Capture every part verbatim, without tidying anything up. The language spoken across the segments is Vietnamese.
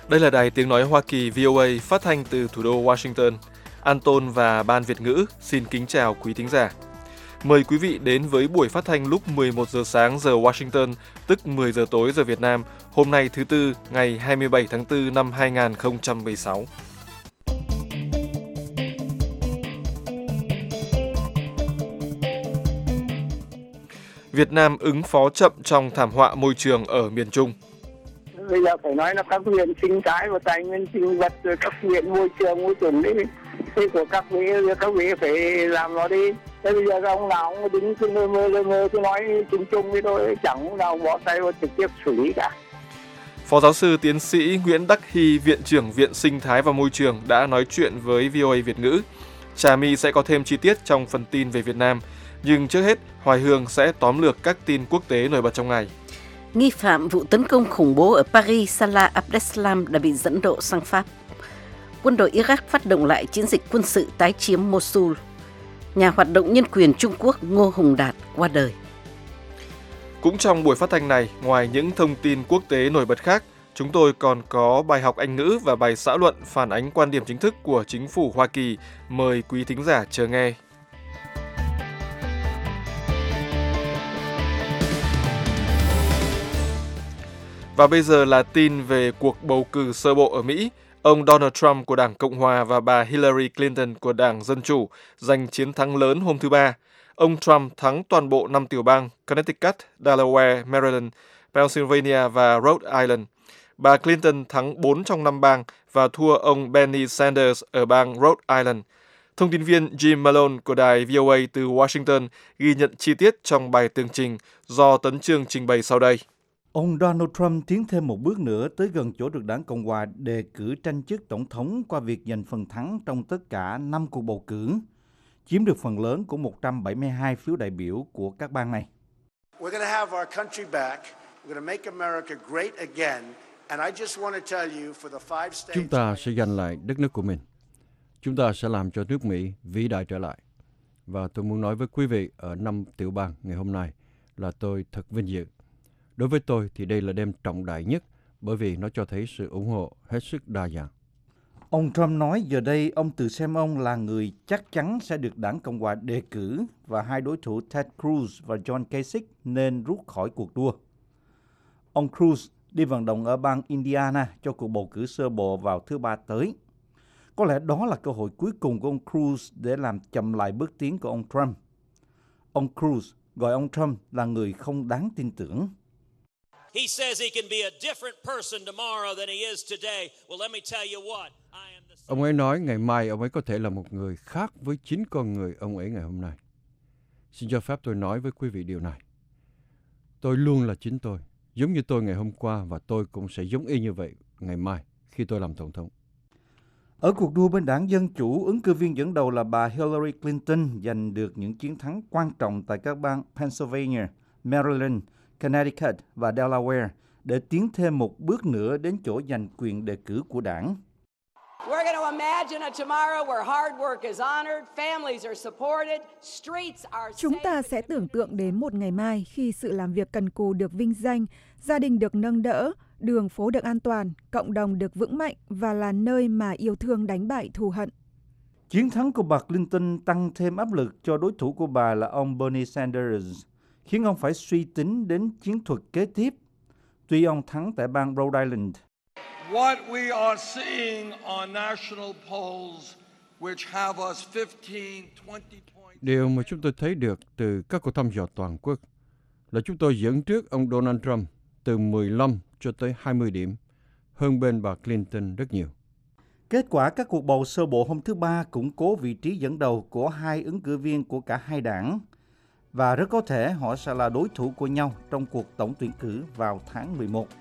Đây là Đài Tiếng Nói Hoa Kỳ vê o a phát thanh từ thủ đô Washington. Anton và Ban Việt ngữ xin kính chào quý thính giả. Mời quý vị đến với buổi phát thanh lúc mười một giờ sáng giờ Washington, tức mười giờ tối giờ Việt Nam, hôm nay thứ Tư, ngày hai mươi bảy tháng tư năm hai nghìn không trăm mười sáu. Việt Nam ứng phó chậm trong thảm họa môi trường ở miền Trung. Bây giờ phải nói là các huyện sinh thái và tài nguyên sinh vật, rồi các huyện môi trường môi trường đấy, thì của các vị các vị phải làm nó đi. Thế bây giờ ông nào cũng đứng cứ mơ mơ mơ mơ cứ nói chung chung với tôi, chẳng ông nào bỏ tay vào trực tiếp xử lý cả. Phó giáo sư tiến sĩ Nguyễn Đắc Hy, Viện trưởng Viện Sinh thái và Môi trường đã nói chuyện với vê o a Việt ngữ. Trà My sẽ có thêm chi tiết trong phần tin về Việt Nam. Nhưng trước hết, Hoài Hương sẽ tóm lược các tin quốc tế nổi bật trong ngày. Nghi phạm vụ tấn công khủng bố ở Paris, Salah Abdeslam đã bị dẫn độ sang Pháp. Quân đội Iraq phát động lại chiến dịch quân sự tái chiếm Mosul. Nhà hoạt động nhân quyền Trung Quốc Ngô Hùng Đạt qua đời. Cũng trong buổi phát thanh này, ngoài những thông tin quốc tế nổi bật khác, chúng tôi còn có bài học Anh ngữ và bài xã luận phản ánh quan điểm chính thức của chính phủ Hoa Kỳ. Mời quý thính giả chờ nghe. Và bây giờ là tin về cuộc bầu cử sơ bộ ở Mỹ. Ông Donald Trump của Đảng Cộng Hòa và bà Hillary Clinton của Đảng Dân Chủ giành chiến thắng lớn hôm thứ Ba. Ông Trump thắng toàn bộ năm tiểu bang Connecticut, Delaware, Maryland, Pennsylvania và Rhode Island. Bà Clinton thắng bốn trong năm bang và thua ông Bernie Sanders ở bang Rhode Island. Thông tin viên Jim Malone của đài vê o a từ Washington ghi nhận chi tiết trong bài tường trình do Tấn Chương trình bày sau đây. Ông Donald Trump tiến thêm một bước nữa tới gần chỗ được Đảng Cộng Hòa đề cử tranh chức tổng thống qua việc giành phần thắng trong tất cả năm cuộc bầu cử, chiếm được phần lớn của một trăm bảy mươi hai phiếu đại biểu của các bang này. Chúng ta sẽ giành lại đất nước của mình. Chúng ta sẽ làm cho nước Mỹ vĩ đại trở lại. Và tôi muốn nói với quý vị ở năm tiểu bang ngày hôm nay là tôi thật vinh dự. Đối với tôi thì đây là đêm trọng đại nhất bởi vì nó cho thấy sự ủng hộ hết sức đa dạng. Ông Trump nói giờ đây ông tự xem ông là người chắc chắn sẽ được Đảng Cộng Hòa đề cử và hai đối thủ Ted Cruz và John Kasich nên rút khỏi cuộc đua. Ông Cruz đi vận động ở bang Indiana cho cuộc bầu cử sơ bộ vào thứ Ba tới. Có lẽ đó là cơ hội cuối cùng của ông Cruz để làm chậm lại bước tiến của ông Trump. Ông Cruz gọi ông Trump là người không đáng tin tưởng. He says he can be a different person tomorrow than he is today. Well, let me tell you what. I am the... Ông ấy nói ngày mai ông ấy có thể là một người khác với chính con người ông ấy ngày hôm nay. Xin cho phép tôi nói với quý vị điều này. Tôi luôn là chính tôi, giống như tôi ngày hôm qua và tôi cũng sẽ giống y như vậy ngày mai khi tôi làm tổng thống. Ở cuộc đua bên Đảng Dân Chủ, ứng cử viên dẫn đầu là bà Hillary Clinton giành được những chiến thắng quan trọng tại các bang Pennsylvania, Maryland, Connecticut và Delaware để tiến thêm một bước nữa đến chỗ giành quyền đề cử của đảng. Chúng ta sẽ tưởng tượng đến một ngày mai khi sự làm việc cần cù được vinh danh, gia đình được nâng đỡ, đường phố được an toàn, cộng đồng được vững mạnh và là nơi mà yêu thương đánh bại thù hận. Chiến thắng của bà Clinton tăng thêm áp lực cho đối thủ của bà là ông Bernie Sanders, khiến ông phải suy tính đến chiến thuật kế tiếp, tuy ông thắng tại bang Rhode Island. What we are seeing on national polls which have us fifteen, twenty points. Điều mà chúng tôi thấy được từ các cuộc thăm dò toàn quốc là chúng tôi dẫn trước ông Donald Trump từ mười lăm cho tới hai mươi điểm, hơn bên bà Clinton rất nhiều. Kết quả các cuộc bầu sơ bộ hôm thứ Ba củng cố vị trí dẫn đầu của hai ứng cử viên của cả hai đảng, và rất có thể họ sẽ là đối thủ của nhau trong cuộc tổng tuyển cử vào tháng mười một.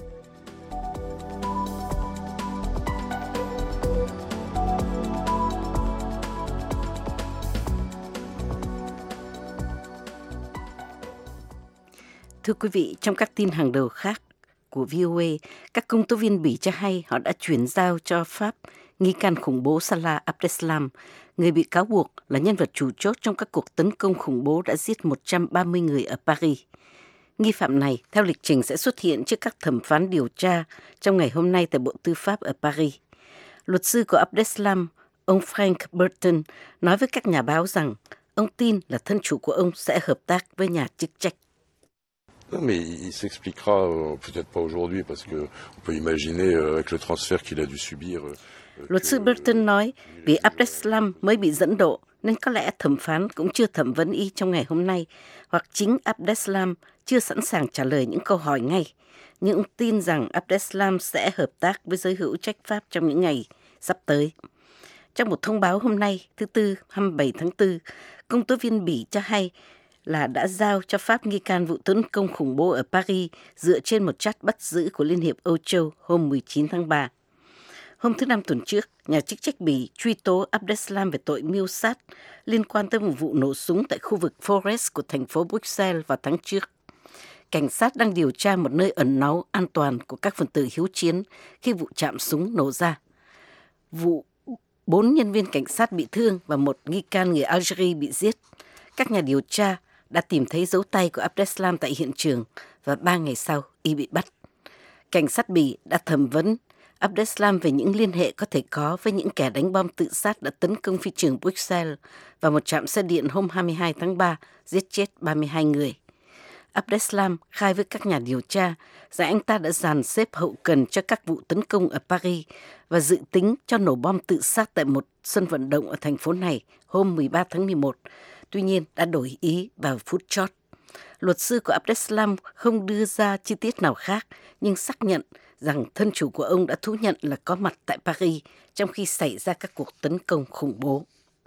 Thưa quý vị, trong các tin hàng đầu khác của vê o a, các công tố viên Bỉ cho hay họ đã chuyển giao cho Pháp nghi can khủng bố Salah Abdeslam, người bị cáo buộc là nhân vật chủ chốt trong các cuộc tấn công khủng bố đã giết một trăm ba mươi người ở Paris. Nghi phạm này, theo lịch trình, sẽ xuất hiện trước các thẩm phán điều tra trong ngày hôm nay tại Bộ Tư pháp ở Paris. Luật sư của Abdeslam, ông Frank Burton, nói với các nhà báo rằng ông tin là thân chủ của ông sẽ hợp tác với nhà chức trách. Non, mais il s'expliquera euh, peut-être pas aujourd'hui parce que on peut imaginer euh, avec le transfert qu'il a dû subir. Euh, Luật sư Burton nói vì Abdeslam mới bị dẫn độ nên có lẽ thẩm phán cũng chưa thẩm vấn y trong ngày hôm nay, hoặc chính Abdeslam chưa sẵn sàng trả lời những câu hỏi ngay. Nhưng ông tin rằng Abdeslam sẽ hợp tác với giới hữu trách Pháp trong những ngày sắp tới. Trong một thông báo hôm nay, thứ Tư, hai mươi bảy tháng tư, công tố viên Bỉ cho hay là đã giao cho Pháp nghi can vụ tấn công khủng bố ở Paris dựa trên một trát bắt giữ của Liên hiệp Âu Châu hôm mười chín tháng ba. Hôm thứ Năm tuần trước, nhà chức trách Bỉ truy tố Abdeslam về tội mưu sát liên quan tới một vụ nổ súng tại khu vực Forest của thành phố Bruxelles vào tháng trước. Cảnh sát đang điều tra một nơi ẩn náu an toàn của các phần tử hiếu chiến khi vụ chạm súng nổ ra. Vụ bốn nhân viên cảnh sát bị thương và một nghi can người Algeria bị giết. Các nhà điều tra đã tìm thấy dấu tay của Abdeslam tại hiện trường và ba ngày sau, y bị bắt. Cảnh sát Bỉ đã thẩm vấn Abdeslam về những liên hệ có thể có với những kẻ đánh bom tự sát đã tấn công phi trường Bruxelles và một trạm xe điện hôm hai mươi hai tháng ba, giết chết ba mươi hai người. Abdeslam khai với các nhà điều tra rằng anh ta đã dàn xếp hậu cần cho các vụ tấn công ở Paris và dự tính cho nổ bom tự sát tại một sân vận động ở thành phố này hôm mười ba tháng mười một. Tuy nhiên đã đổi ý vào phút chót. Luật sư của Abdeslam không đưa ra chi tiết nào khác, nhưng xác nhận rằng thân chủ của ông đã thú nhận là có mặt tại Paris trong khi xảy ra các cuộc tấn công khủng bố.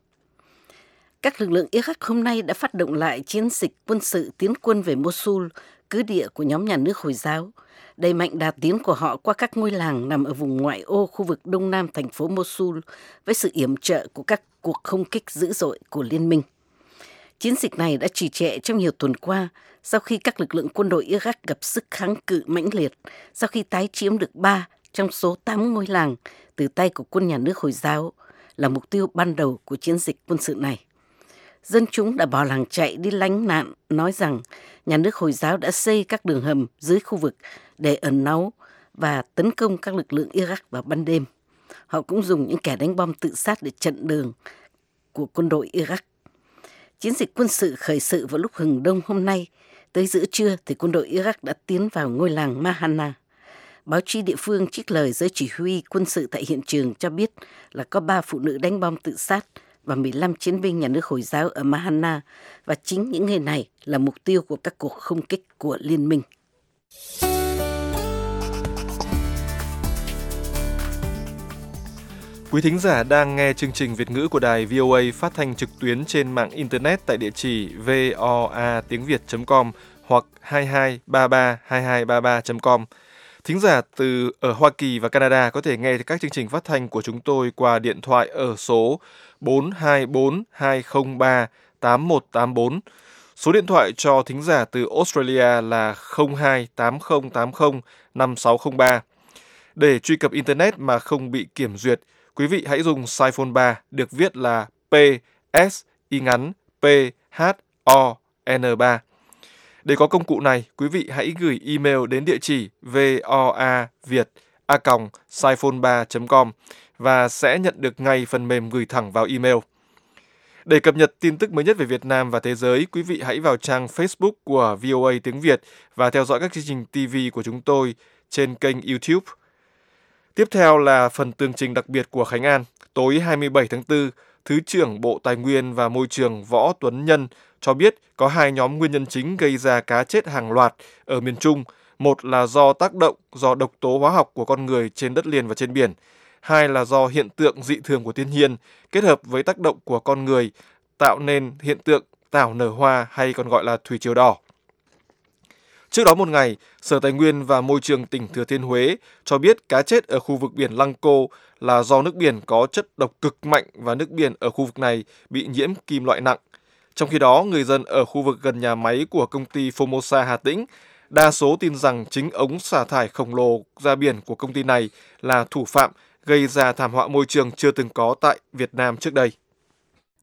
Các lực lượng Iraq hôm nay đã phát động lại chiến dịch quân sự tiến quân về Mosul, cứ địa của nhóm nhà nước Hồi giáo, đẩy mạnh đà tiến của họ qua các ngôi làng nằm ở vùng ngoại ô khu vực đông nam thành phố Mosul với sự yểm trợ của các cuộc không kích dữ dội của liên minh. Chiến dịch này đã trì trệ trong nhiều tuần qua sau khi các lực lượng quân đội Iraq gặp sức kháng cự mãnh liệt sau khi tái chiếm được ba trong số tám ngôi làng từ tay của quân nhà nước Hồi giáo là mục tiêu ban đầu của chiến dịch quân sự này. Dân chúng đã bỏ làng chạy đi lánh nạn, nói rằng nhà nước Hồi giáo đã xây các đường hầm dưới khu vực để ẩn náu và tấn công các lực lượng Iraq vào ban đêm. Họ cũng dùng những kẻ đánh bom tự sát để chặn đường của quân đội Iraq. Chiến dịch quân sự khởi sự vào lúc hừng đông hôm nay. Tới giữa trưa thì quân đội Iraq đã tiến vào ngôi làng Mahana. Báo chí địa phương trích lời giới chỉ huy quân sự tại hiện trường cho biết là có ba phụ nữ đánh bom tự sát và mười lăm chiến binh nhà nước Hồi giáo ở Mahana, và chính những người này là mục tiêu của các cuộc không kích của liên minh. Quý thính giả đang nghe chương trình Việt ngữ của đài vê o a phát thanh trực tuyến trên mạng Internet tại địa chỉ voa tiếng việt chấm com hoặc hai hai ba ba hai hai ba ba chấm com. Thính giả từ ở Hoa Kỳ và Canada có thể nghe các chương trình phát thanh của chúng tôi qua điện thoại ở số bốn hai bốn hai không ba tám một tám bốn. Số điện thoại cho thính giả từ Australia là không hai tám không tám không năm sáu không ba. Để truy cập Internet mà không bị kiểm duyệt, quý vị hãy dùng Siphone ba, được viết là P S y ngắn P H O N ba. Để có công cụ này, quý vị hãy gửi email đến địa chỉ voaviet a còng siphone ba chấm com và sẽ nhận được ngay phần mềm gửi thẳng vào email. Để cập nhật tin tức mới nhất về Việt Nam và thế giới, quý vị hãy vào trang Facebook của vê o a tiếng Việt và theo dõi các chương trình ti vi của chúng tôi trên kênh YouTube. Tiếp theo là phần tường trình đặc biệt của Khánh An. Tối hai mươi bảy tháng tư, Thứ trưởng Bộ Tài nguyên và Môi trường Võ Tuấn Nhân cho biết có hai nhóm nguyên nhân chính gây ra cá chết hàng loạt ở miền Trung. Một là do tác động do độc tố hóa học của con người trên đất liền và trên biển. Hai là do hiện tượng dị thường của thiên nhiên kết hợp với tác động của con người tạo nên hiện tượng tảo nở hoa hay còn gọi là thủy triều đỏ. Trước đó một ngày, Sở Tài nguyên và Môi trường tỉnh Thừa Thiên Huế cho biết cá chết ở khu vực biển Lăng Cô là do nước biển có chất độc cực mạnh và nước biển ở khu vực này bị nhiễm kim loại nặng. Trong khi đó, người dân ở khu vực gần nhà máy của công ty Formosa Hà Tĩnh đa số tin rằng chính ống xả thải khổng lồ ra biển của công ty này là thủ phạm gây ra thảm họa môi trường chưa từng có tại Việt Nam trước đây.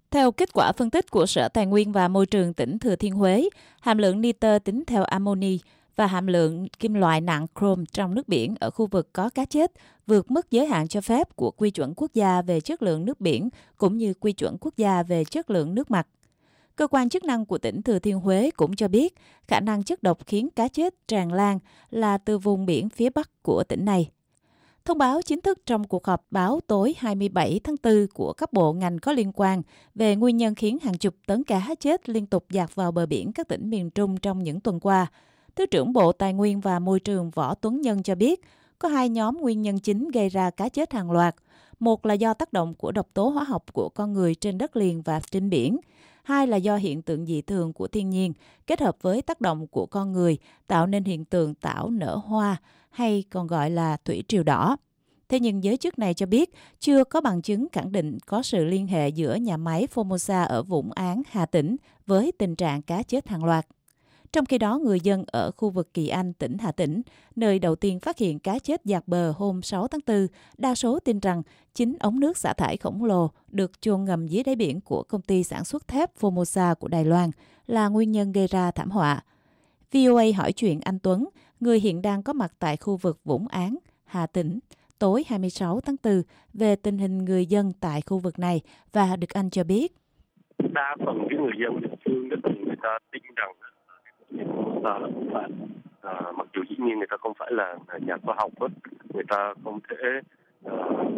Theo kết quả phân tích của Sở Tài nguyên và Môi trường tỉnh Thừa Thiên Huế, hàm lượng nitơ tính theo amoni và hàm lượng kim loại nặng chrome trong nước biển ở khu vực có cá chết vượt mức giới hạn cho phép của Quy chuẩn quốc gia về chất lượng nước biển cũng như Quy chuẩn quốc gia về chất lượng nước mặt. Cơ quan chức năng của tỉnh Thừa Thiên Huế cũng cho biết khả năng chất độc khiến cá chết tràn lan là từ vùng biển phía bắc của tỉnh này. Thông báo chính thức trong cuộc họp báo tối hai mươi bảy tháng tư của các bộ ngành có liên quan về nguyên nhân khiến hàng chục tấn cá chết liên tục dạt vào bờ biển các tỉnh miền Trung trong những tuần qua. Thứ trưởng Bộ Tài nguyên và Môi trường Võ Tuấn Nhân cho biết có hai nhóm nguyên nhân chính gây ra cá chết hàng loạt. Một là do tác động của độc tố hóa học của con người trên đất liền và trên biển. Hai là do hiện tượng dị thường của thiên nhiên kết hợp với tác động của con người tạo nên hiện tượng tảo nở hoa hay còn gọi là thủy triều đỏ. Thế nhưng giới chức này cho biết chưa có bằng chứng khẳng định có sự liên hệ giữa nhà máy Formosa ở Vũng Áng, Hà Tĩnh với tình trạng cá chết hàng loạt. Trong khi đó, người dân ở khu vực Kỳ Anh, tỉnh Hà Tĩnh, nơi đầu tiên phát hiện cá chết dạt bờ hôm sáu tháng tư, đa số tin rằng chính ống nước xả thải khổng lồ được chôn ngầm dưới đáy biển của công ty sản xuất thép Formosa của Đài Loan là nguyên nhân gây ra thảm họa. vê o a hỏi chuyện anh Tuấn, người hiện đang có mặt tại khu vực Vũng Áng, Hà Tĩnh, tối hai mươi sáu tháng tư về tình hình người dân tại khu vực này và được anh cho biết. Đa phần cái người dân địa phương đó thì người ta tin rằng ta là không phải, à, mặc dù dĩ nhiên người ta không phải là nhà khoa học hết, người ta không thể à,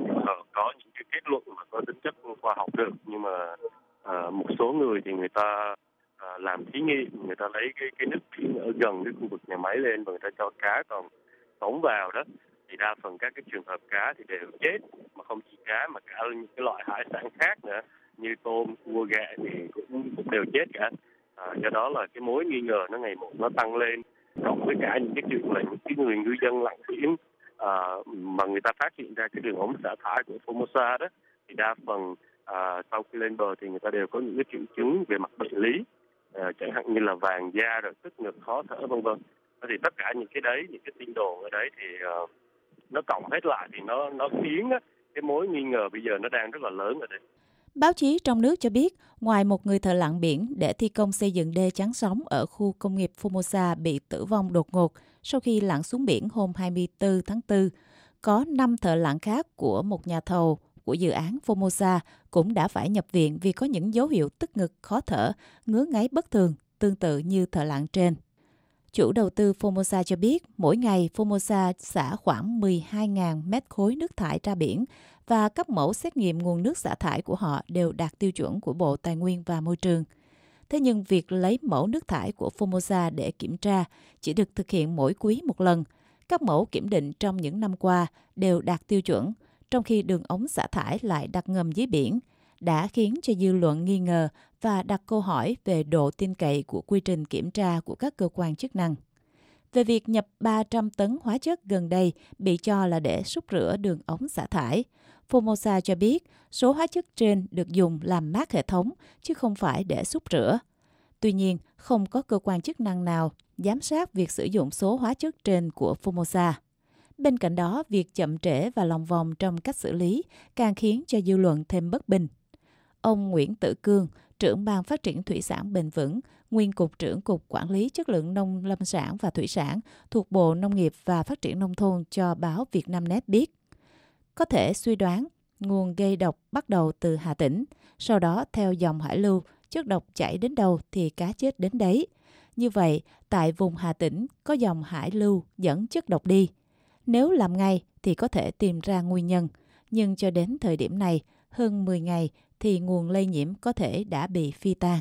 có những cái kết luận mà có tính chất khoa học được, nhưng mà à, một số người thì người ta à, làm thí nghiệm, người ta lấy cái cái nước biển ở gần cái khu vực nhà máy lên và người ta cho cá còn sống vào đó, thì đa phần các cái trường hợp cá thì đều chết, mà không chỉ cá mà cả những cái loại hải sản khác nữa như tôm, cua, gà thì cũng, cũng đều chết cả. À, do đó là cái mối nghi ngờ nó ngày một nó tăng lên, cộng với cả những cái chuyện là những cái người ngư dân lặn biển à, mà người ta phát hiện ra cái đường ống xả thải của Formosa đó, thì đa phần à, sau khi lên bờ thì người ta đều có những cái triệu chứng về mặt bệnh lý, à, chẳng hạn như là vàng da, rồi tức ngực, khó thở, vân vân. Thì tất cả những cái đấy, những cái tin đồn ở đấy thì uh, nó cộng hết lại thì nó nó khiến á, cái mối nghi ngờ bây giờ nó đang rất là lớn ở đây. Báo chí trong nước cho biết, ngoài một người thợ lặn biển để thi công xây dựng đê chắn sóng ở khu công nghiệp Formosa bị tử vong đột ngột sau khi lặn xuống biển hôm hai mươi tư tháng tư, có năm thợ lặn khác của một nhà thầu của dự án Formosa cũng đã phải nhập viện vì có những dấu hiệu tức ngực, khó thở, ngứa ngáy bất thường, tương tự như thợ lặn trên. Chủ đầu tư Formosa cho biết mỗi ngày Formosa xả khoảng mười hai nghìn mét khối nước thải ra biển và các mẫu xét nghiệm nguồn nước xả thải của họ đều đạt tiêu chuẩn của Bộ Tài nguyên và Môi trường. Thế nhưng việc lấy mẫu nước thải của Formosa để kiểm tra chỉ được thực hiện mỗi quý một lần. Các mẫu kiểm định trong những năm qua đều đạt tiêu chuẩn, trong khi đường ống xả thải lại đặt ngầm dưới biển, đã khiến cho dư luận nghi ngờ và đặt câu hỏi về độ tin cậy của quy trình kiểm tra của các cơ quan chức năng. Về việc nhập ba trăm tấn hóa chất gần đây bị cho là để xúc rửa đường ống xả thải, Formosa cho biết số hóa chất trên được dùng làm mát hệ thống chứ không phải để xúc rửa. Tuy nhiên, không có cơ quan chức năng nào giám sát việc sử dụng số hóa chất trên của Formosa. Bên cạnh đó, việc chậm trễ và lòng vòng trong cách xử lý càng khiến cho dư luận thêm bất bình. Ông Nguyễn Tử Cương, trưởng ban phát triển thủy sản bền vững, nguyên cục trưởng Cục Quản lý Chất lượng Nông lâm sản và Thủy sản thuộc Bộ Nông nghiệp và Phát triển Nông thôn cho báo Vietnamnet biết. Có thể suy đoán nguồn gây độc bắt đầu từ Hà Tĩnh, sau đó theo dòng hải lưu, chất độc chảy đến đâu thì cá chết đến đấy. Như vậy, tại vùng Hà Tĩnh có dòng hải lưu dẫn chất độc đi. Nếu làm ngay thì có thể tìm ra nguyên nhân, nhưng cho đến thời điểm này, hơn mười ngày thì nguồn lây nhiễm có thể đã bị phi tan.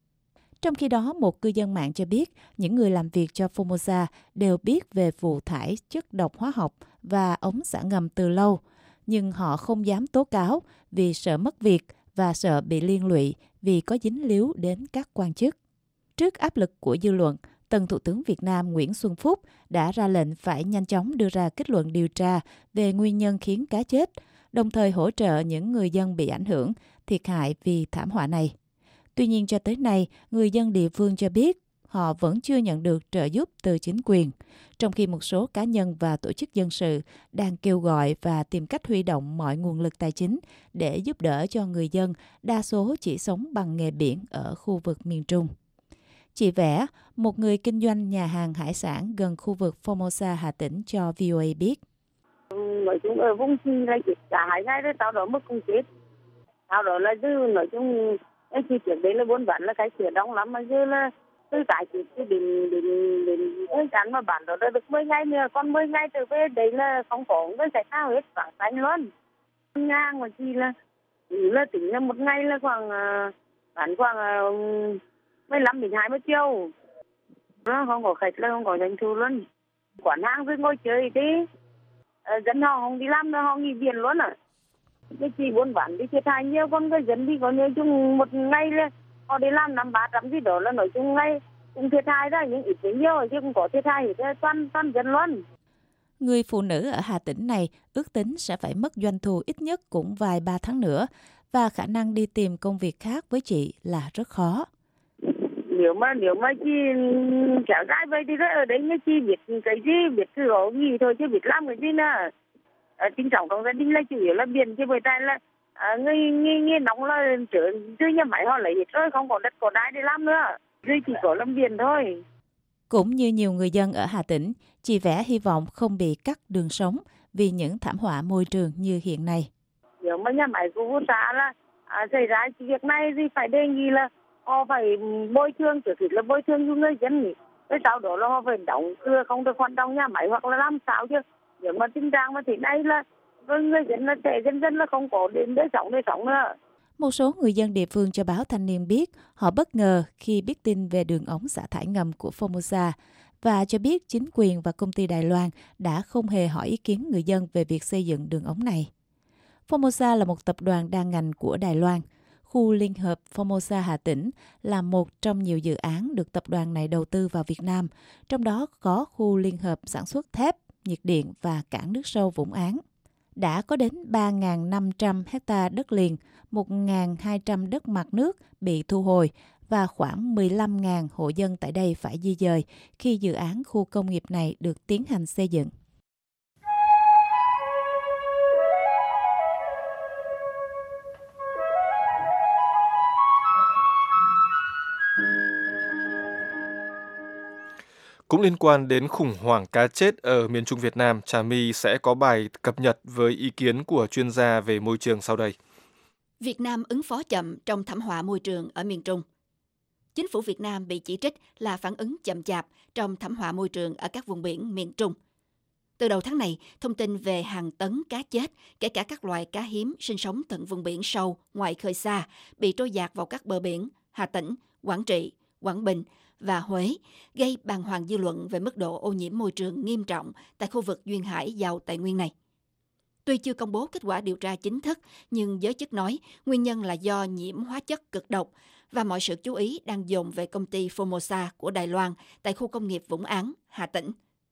Trong khi đó, một cư dân mạng cho biết những người làm việc cho Formosa đều biết về vụ thải chất độc hóa học và ống xả ngầm từ lâu, nhưng họ không dám tố cáo vì sợ mất việc và sợ bị liên lụy vì có dính líu đến các quan chức. Trước áp lực của dư luận, Tân Thủ tướng Việt Nam Nguyễn Xuân Phúc đã ra lệnh phải nhanh chóng đưa ra kết luận điều tra về nguyên nhân khiến cá chết, đồng thời hỗ trợ những người dân bị ảnh hưởng, thiệt hại vì thảm họa này. Tuy nhiên cho tới nay, người dân địa phương cho biết họ vẫn chưa nhận được trợ giúp từ chính quyền, trong khi một số cá nhân và tổ chức dân sự đang kêu gọi và tìm cách huy động mọi nguồn lực tài chính để giúp đỡ cho người dân, đa số chỉ sống bằng nghề biển ở khu vực miền Trung. Chị Vẽ, một người kinh doanh nhà hàng hải sản gần khu vực Formosa, Hà Tĩnh cho vê o a biết. Nói chung ở vùng chi là chết cả hai ngày rồi, sau đó mất cũng chết. Sau đó là dư, nói chung, cái chi trước đấy là buôn bán là cái cửa đông lắm, mà dư là từ tại chết đến, đến, đến cái chán mà bán đó được mười ngày nữa, còn mười ngày trở về đấy là không có cái giải thao hết, khoảng xanh luôn. Ngang mà chi là, là tính là một ngày là khoảng, bán khoảng mười lăm đến hai mươi triệu. Nó không có khách là không có doanh thu luôn. Quán hàng cứ ngồi chơi đi. À, dân họ không đi làm nữa, họ nghỉ biển luôn à. Cái chị buôn bán đi thiệt hại nhiều, con cái dân đi có nói chung một ngày là họ đi làm năm ba trăm gì đó là nói chung ngày cũng thiệt hại đó, nhưng ít nhiều chứ không có thiệt hại thì toàn toàn dân luôn. Người phụ nữ ở Hà Tĩnh này ước tính sẽ phải mất doanh thu ít nhất cũng vài ba tháng nữa và khả năng đi tìm công việc khác với chị là rất khó. Nếu mà nếu mà chị kéo dài vậy thì ở đấy như chị biết cái gì, biết cứ có gì thôi chứ biết làm cái gì nữa. À, chính trọng trong gia đình là chủ yếu là biển, chứ bởi tại là à, người, người, người nóng là trở chứ nhà máy họ lấy hết rồi, không có đất có đai để làm nữa. Rồi chỉ có làm biển thôi. Cũng như nhiều người dân ở Hà Tĩnh, chị Vẽ hy vọng không bị cắt đường sống vì những thảm họa môi trường như hiện nay. Nếu mà nhà máy của Phú Xã là à, xảy ra việc này thì phải đề nghị là họ phải bồi thường, trước hết là bồi thường cho người dân nhỉ. Cái sau đó là họ phải đóng cửa, không được hoạt động nhà máy hoặc là làm sao chứ. Nếu mà tình trạng mà thế này là người dân là trẻ dân dân là không có đến để sống để sống nữa. Một số người dân địa phương cho báo Thanh niên biết họ bất ngờ khi biết tin về đường ống xả thải ngầm của Formosa và cho biết chính quyền và công ty Đài Loan đã không hề hỏi ý kiến người dân về việc xây dựng đường ống này. Formosa là một tập đoàn đa ngành của Đài Loan. Khu liên hợp Formosa Hà Tĩnh là một trong nhiều dự án được tập đoàn này đầu tư vào Việt Nam, trong đó có khu liên hợp sản xuất thép, nhiệt điện và cảng nước sâu Vũng Áng. Đã có đến ba nghìn năm trăm hecta đất liền, một nghìn hai trăm đất mặt nước bị thu hồi và khoảng mười lăm nghìn hộ dân tại đây phải di dời khi dự án khu công nghiệp này được tiến hành xây dựng. Cũng liên quan đến khủng hoảng cá chết ở miền Trung Việt Nam, Trà My sẽ có bài cập nhật với ý kiến của chuyên gia về môi trường sau đây. Việt Nam ứng phó chậm trong thảm họa môi trường ở miền Trung. Chính phủ Việt Nam bị chỉ trích là phản ứng chậm chạp trong thảm họa môi trường ở các vùng biển miền Trung. Từ đầu tháng này, thông tin về hàng tấn cá chết, kể cả các loài cá hiếm sinh sống tận vùng biển sâu, ngoài khơi xa, bị trôi dạt vào các bờ biển Hà Tĩnh, Quảng Trị, Quảng Bình và Huế, gây bàng hoàng dư luận về mức độ ô nhiễm môi trường nghiêm trọng tại khu vực duyên hải giàu tài nguyên này. Tuy chưa công bố kết quả điều tra chính thức, nhưng giới chức nói nguyên nhân là do nhiễm hóa chất cực độc và mọi sự chú ý đang dồn về công ty Formosa của Đài Loan tại khu công nghiệp Vũng Áng, Hà Tĩnh.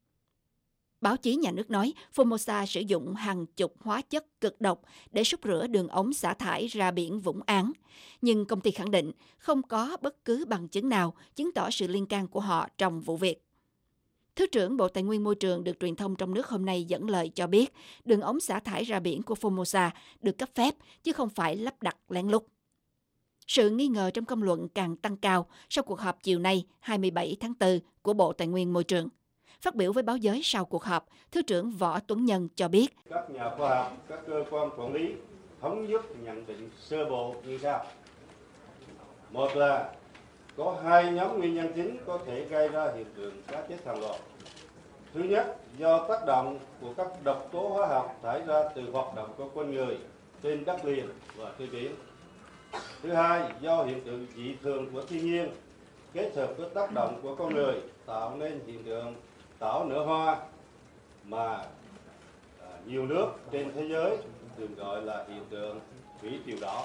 Báo chí nhà nước nói Formosa sử dụng hàng chục hóa chất cực độc để súc rửa đường ống xả thải ra biển Vũng Áng, nhưng công ty khẳng định không có bất cứ bằng chứng nào chứng tỏ sự liên can của họ trong vụ việc. Thứ trưởng Bộ Tài nguyên Môi trường được truyền thông trong nước hôm nay dẫn lời cho biết đường ống xả thải ra biển của Formosa được cấp phép chứ không phải lắp đặt lén lút. Sự nghi ngờ trong công luận càng tăng cao sau cuộc họp chiều nay hai mươi bảy tháng tư của Bộ Tài nguyên Môi trường. Phát biểu với báo giới sau cuộc họp, Thứ trưởng Võ Tuấn Nhân cho biết các nhà khoa học, các cơ quan quản lý thống nhất nhận định sơ bộ như sau. Một là có hai nhóm nguyên nhân chính có thể gây ra hiện tượng cá chết hàng loạt. Thứ nhất, do tác động của các độc tố hóa học thải ra từ hoạt động của con người trên đất liền và trên biển. Thứ hai, do hiện tượng dị thường của thiên nhiên kết hợp với tác động của con người tạo nên hiện tượng tảo nở hoa mà à, nhiều nước trên thế giới thường gọi là hiện tượng thủy triều đỏ.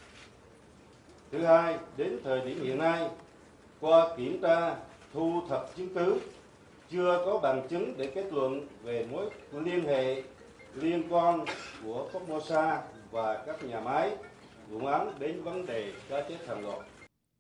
Thứ hai, đến thời điểm hiện nay, qua kiểm tra thu thập chứng cứ, chưa có bằng chứng để kết luận về mối liên hệ liên quan của Formosa và các nhà máy Vũng Áng đến vấn đề cá chết hàng loạt.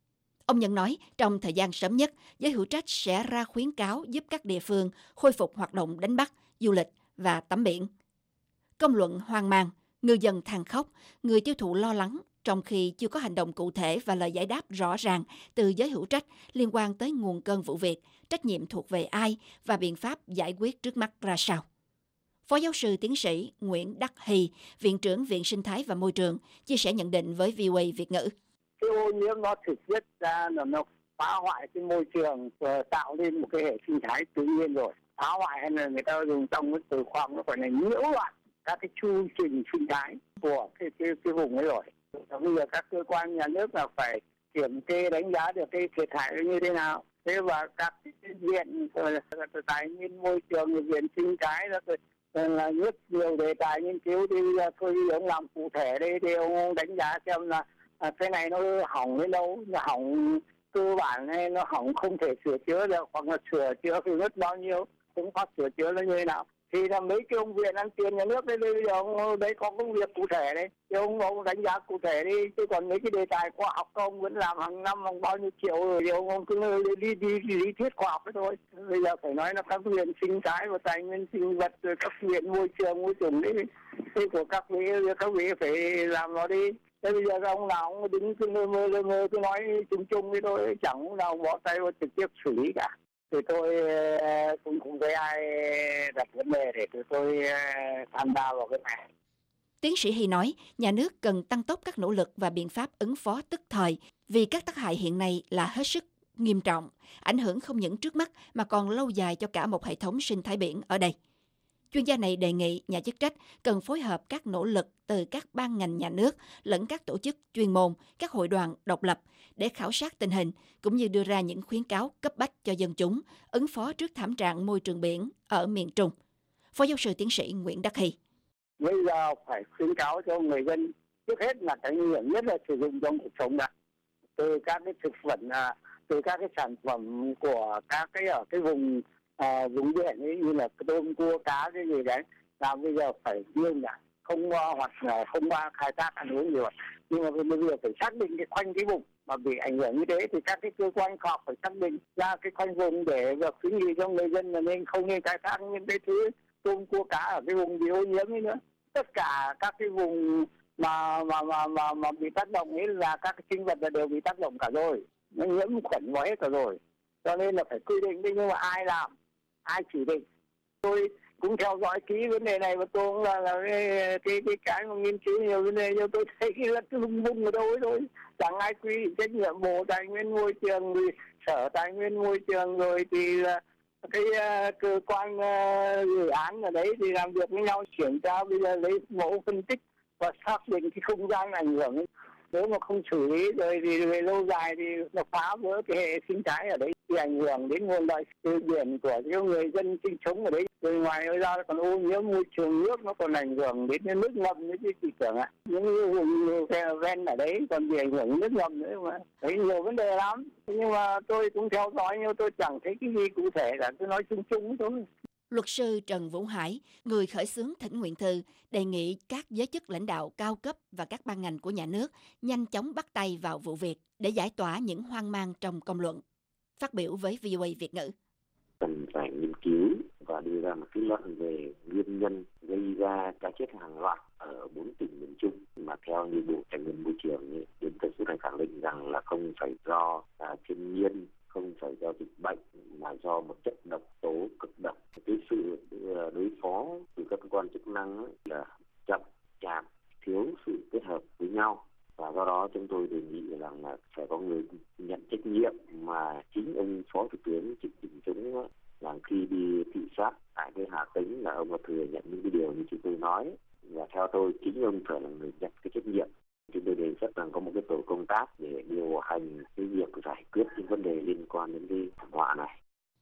Ông Nhân nói trong thời gian sớm nhất, giới hữu trách sẽ ra khuyến cáo giúp các địa phương khôi phục hoạt động đánh bắt, du lịch và tắm biển. Công luận hoang mang, ngư dân than khóc, người tiêu thụ lo lắng trong khi chưa có hành động cụ thể và lời giải đáp rõ ràng từ giới hữu trách liên quan tới nguồn cơn vụ việc, trách nhiệm thuộc về ai và biện pháp giải quyết trước mắt ra sao. Phó giáo sư tiến sĩ Nguyễn Đắc Hy, Viện trưởng Viện Sinh thái và Môi trường, chia sẻ nhận định với vê o a Việt ngữ. Cái ô nhiễm nó thực chất ra là nó phá hoại cái môi trường, tạo nên một cái hệ sinh thái tự nhiên rồi. Phá hoại hay là người ta dùng trong cái từ khoa học nó gọi là nhiễu loạn các cái chu trình sinh thái của cái, cái, cái vùng ấy rồi. Bây giờ các cơ quan nhà nước là phải kiểm kê đánh giá được cái thiệt hại như thế nào. Thế và các viện tài nguyên môi trường, viện sinh thái đó là rất nhiều đề tài nghiên cứu, thì thôi ông làm cụ thể đây thì ông đánh giá xem là à, cái này nó hỏng đến đâu, nó hỏng cơ bản hay nó hỏng không thể sửa chữa được, hoặc là sửa chữa thì mất bao nhiêu, cũng pháp sửa chữa nó như thế nào. Thì là mấy cái ông viện ăn tiền nhà nước đấy, bây giờ ông đấy có công việc cụ thể đấy, thì ông ông đánh giá cụ thể đi, chứ còn mấy cái đề tài khoa học ông vẫn làm hàng năm bằng bao nhiêu triệu rồi, thì ông, ông cứ đi, đi đi đi lý thuyết khoa học đấy thôi. Bây giờ phải nói là các viện sinh thái và tài nguyên sinh vật, rồi các viện môi trường môi trường đấy, thì của các vị các vị phải làm nó đi. Thế bây giờ ông nào ông đứng cứ lơ mơ lơ mơ cứ nói chung chung với tôi, chẳng ông nào bỏ tay vào trực tiếp xử lý cả. Thì tôi cũng không thấy ai đặt vấn đề để tôi, tôi tham gia vào cái này. Tiến sĩ Hy nói, nhà nước cần tăng tốc các nỗ lực và biện pháp ứng phó tức thời vì các tác hại hiện nay là hết sức nghiêm trọng, ảnh hưởng không những trước mắt mà còn lâu dài cho cả một hệ thống sinh thái biển ở đây. Chuyên gia này đề nghị nhà chức trách cần phối hợp các nỗ lực từ các ban ngành nhà nước lẫn các tổ chức chuyên môn, các hội đoàn độc lập để khảo sát tình hình, cũng như đưa ra những khuyến cáo cấp bách cho dân chúng ứng phó trước thảm trạng môi trường biển ở miền Trung. Phó giáo sư tiến sĩ Nguyễn Đắc Hy. Bây giờ phải khuyến cáo cho người dân, trước hết là cái nguy hiểm nhất là sử dụng trong cuộc sống đã. Từ các cái thực phẩm, từ các cái sản phẩm của các cái ở cái vùng À, vùng biển ấy, như là tôm cua cá cái gì đấy, là bây giờ phải nghiêm là không uh, hoặc là không uh, khai thác ăn uống nhiều. Nhưng mà bây giờ phải xác định cái khoanh cái vùng mà bị ảnh hưởng như thế, thì các cái cơ quan khoa học phải xác định ra cái khoanh vùng để được khuyến nghị cho người dân là nên không nên khai thác những cái thứ tôm cua cá ở cái vùng bị ô nhiễm ấy nữa. Tất cả các cái vùng mà mà mà mà, mà bị tác động ấy là các cái sinh vật là đều bị tác động cả rồi, nó nhiễm khuẩn vào hết cả rồi. Cho nên là phải quy định đi, nhưng mà ai làm, ai chỉ định. Tôi cũng theo dõi kỹ vấn đề này và tôi cũng là, là cái, cái cái cái mà nghiên cứu nhiều vấn đề, nhưng tôi thấy là cứ lung bung ở đâu ấy thôi, chẳng ai quy trách nhiệm Bộ Tài nguyên Môi trường, thì Sở Tài nguyên Môi trường, rồi thì là cái uh, cơ quan uh, dự án ở đấy thì làm việc với nhau, chuyển ra bây giờ lấy mẫu phân tích và xác định cái không gian ảnh hưởng ấy. Nếu mà không xử lý rồi thì về lâu dài thì nó phá vỡ cái hệ sinh thái ở đấy, thì ảnh hưởng đến nguồn lợi từ biển của những người dân sinh sống ở đấy. Rồi ngoài ra còn ô nhiễm môi trường nước, nó còn ảnh hưởng đến nước ngầm nữa chứ chị tưởng ạ. Những vùng ven ở đấy còn bị ảnh hưởng đến nước ngầm nữa mà. Đấy nhiều vấn đề lắm. Nhưng mà tôi cũng theo dõi nhưng tôi chẳng thấy cái gì cụ thể cả, tôi nói chung chung thôi. Luật sư Trần Vũ Hải, người khởi xướng thỉnh nguyện thư, đề nghị các giới chức lãnh đạo cao cấp và các ban ngành của nhà nước nhanh chóng bắt tay vào vụ việc để giải tỏa những hoang mang trong công luận. Phát biểu với vê o a Việt ngữ. Cần phải nghiên cứu và đưa ra một kết luận về nguyên nhân gây ra cái chết hàng loạt ở bốn tỉnh miền Trung, mà theo như Bộ Tài nguyên Môi trường, đến thời sự này khẳng định rằng là không phải do à, thiên nhiên, không phải do dịch bệnh, mà do một chất độc tố cực độc. Cái sự đối phó từ các cơ quan chức năng là chậm chạp, thiếu sự kết hợp với nhau, và do đó chúng tôi đề nghị rằng là phải có người nhận trách nhiệm, mà chính ông Phó Thủ tướng Trịnh Đình Dũng là khi đi thị sát tại cái Hà Tĩnh là ông đã thừa nhận những cái điều như chúng tôi nói, và theo tôi chính ông phải là người nhận cái trách nhiệm. Chúng tôi đề xuất rằng có một cái tổ công tác để điều hành cái việc giải quyết những vấn đề liên quan đến cái thảm họa này.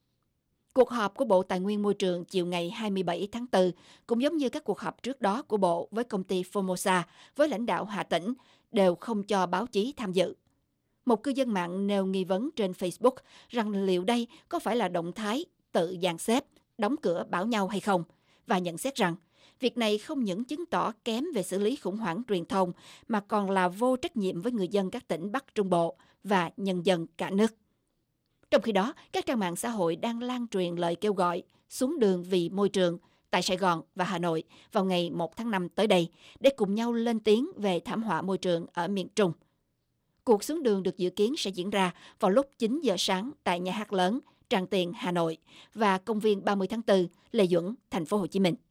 Cuộc họp của Bộ Tài nguyên Môi trường chiều ngày hai mươi bảy tháng tư cũng giống như các cuộc họp trước đó của Bộ với công ty Formosa với lãnh đạo Hà Tĩnh đều không cho báo chí tham dự. Một cư dân mạng nêu nghi vấn trên Facebook rằng liệu đây có phải là động thái tự dàn xếp, đóng cửa bảo nhau hay không, và nhận xét rằng việc này không những chứng tỏ kém về xử lý khủng hoảng truyền thông mà còn là vô trách nhiệm với người dân các tỉnh Bắc Trung Bộ và nhân dân cả nước. Trong khi đó, các trang mạng xã hội đang lan truyền lời kêu gọi xuống đường vì môi trường tại Sài Gòn và Hà Nội vào ngày một tháng năm tới đây để cùng nhau lên tiếng về thảm họa môi trường ở miền Trung. Cuộc xuống đường được dự kiến sẽ diễn ra vào lúc chín giờ sáng tại Nhà hát lớn Tràng Tiền, Hà Nội và công viên ba mươi tháng tư, Lê Duẩn, thành phố Hồ Chí Minh.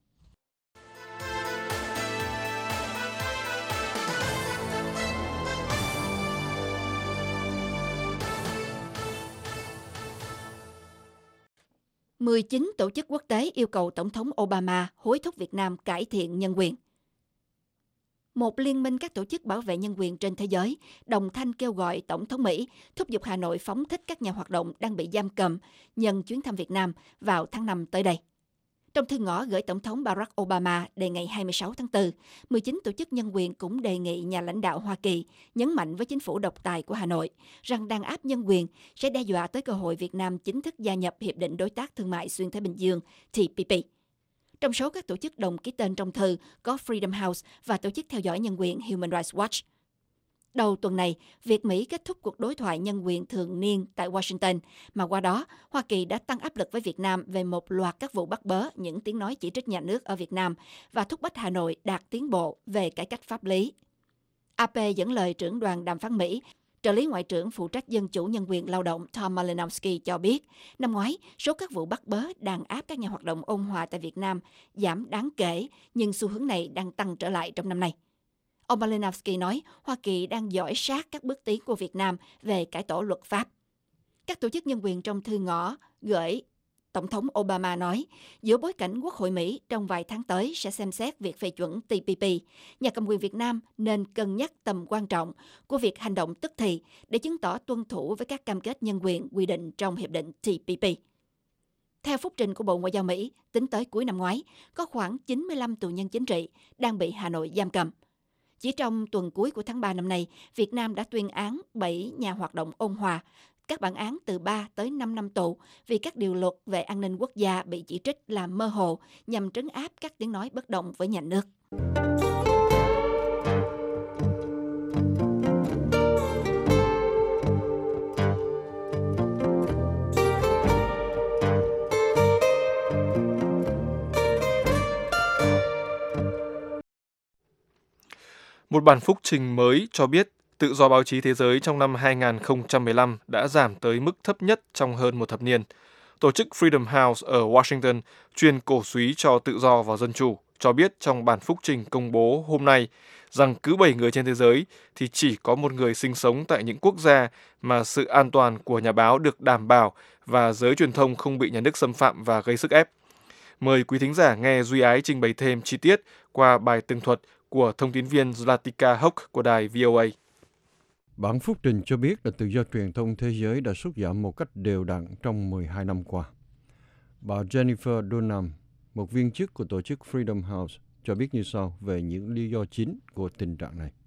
mười chín tổ chức quốc tế yêu cầu Tổng thống Obama hối thúc Việt Nam cải thiện nhân quyền. Một liên minh các tổ chức bảo vệ nhân quyền trên thế giới đồng thanh kêu gọi Tổng thống Mỹ thúc giục Hà Nội phóng thích các nhà hoạt động đang bị giam cầm nhân chuyến thăm Việt Nam vào tháng năm tới đây. Trong thư ngõ gửi Tổng thống Barack Obama đề ngày hai mươi sáu tháng tư, mười chín tổ chức nhân quyền cũng đề nghị nhà lãnh đạo Hoa Kỳ nhấn mạnh với chính phủ độc tài của Hà Nội rằng đàn áp nhân quyền sẽ đe dọa tới cơ hội Việt Nam chính thức gia nhập Hiệp định Đối tác Thương mại Xuyên Thái Bình Dương T P P. Trong số các tổ chức đồng ký tên trong thư có Freedom House và tổ chức theo dõi nhân quyền Human Rights Watch. Đầu tuần này, việc Mỹ kết thúc cuộc đối thoại nhân quyền thường niên tại Washington, mà qua đó, Hoa Kỳ đã tăng áp lực với Việt Nam về một loạt các vụ bắt bớ những tiếng nói chỉ trích nhà nước ở Việt Nam và thúc bách Hà Nội đạt tiến bộ về cải cách pháp lý. a pê dẫn lời trưởng đoàn đàm phán Mỹ, trợ lý ngoại trưởng phụ trách dân chủ nhân quyền lao động Tom Malinowski cho biết, năm ngoái, số các vụ bắt bớ đàn áp các nhà hoạt động ôn hòa tại Việt Nam giảm đáng kể, nhưng xu hướng này đang tăng trở lại trong năm nay. Ông Malinowski nói Hoa Kỳ đang dõi sát các bước tiến của Việt Nam về cải tổ luật pháp. Các tổ chức nhân quyền trong thư ngõ gửi Tổng thống Obama nói, giữa bối cảnh Quốc hội Mỹ trong vài tháng tới sẽ xem xét việc phê chuẩn T P P, nhà cầm quyền Việt Nam nên cân nhắc tầm quan trọng của việc hành động tức thì để chứng tỏ tuân thủ với các cam kết nhân quyền quy định trong Hiệp định T P P. Theo phúc trình của Bộ Ngoại giao Mỹ, tính tới cuối năm ngoái, có khoảng chín mươi lăm tù nhân chính trị đang bị Hà Nội giam cầm. Chỉ trong tuần cuối của tháng ba năm nay, Việt Nam đã tuyên án bảy nhà hoạt động ôn hòa, các bản án từ ba tới năm năm tù vì các điều luật về an ninh quốc gia bị chỉ trích là mơ hồ nhằm trấn áp các tiếng nói bất đồng với nhà nước. Một bản phúc trình mới cho biết tự do báo chí thế giới trong năm hai không một lăm đã giảm tới mức thấp nhất trong hơn một thập niên. Tổ chức Freedom House ở Washington, chuyên cổ súy cho tự do và dân chủ, cho biết trong bản phúc trình công bố hôm nay rằng cứ bảy người trên thế giới thì chỉ có một người sinh sống tại những quốc gia mà sự an toàn của nhà báo được đảm bảo và giới truyền thông không bị nhà nước xâm phạm và gây sức ép. Mời quý thính giả nghe Duy Ái trình bày thêm chi tiết qua bài tường thuật của thông tin viên Zlatica Hock của đài vê o a. Bản phúc trình cho biết là tự do truyền thông thế giới đã sút giảm một cách đều đặn trong mười hai năm qua. Bà Jennifer Dunham, một viên chức của tổ chức Freedom House, cho biết như sau về những lý do chính của tình trạng này.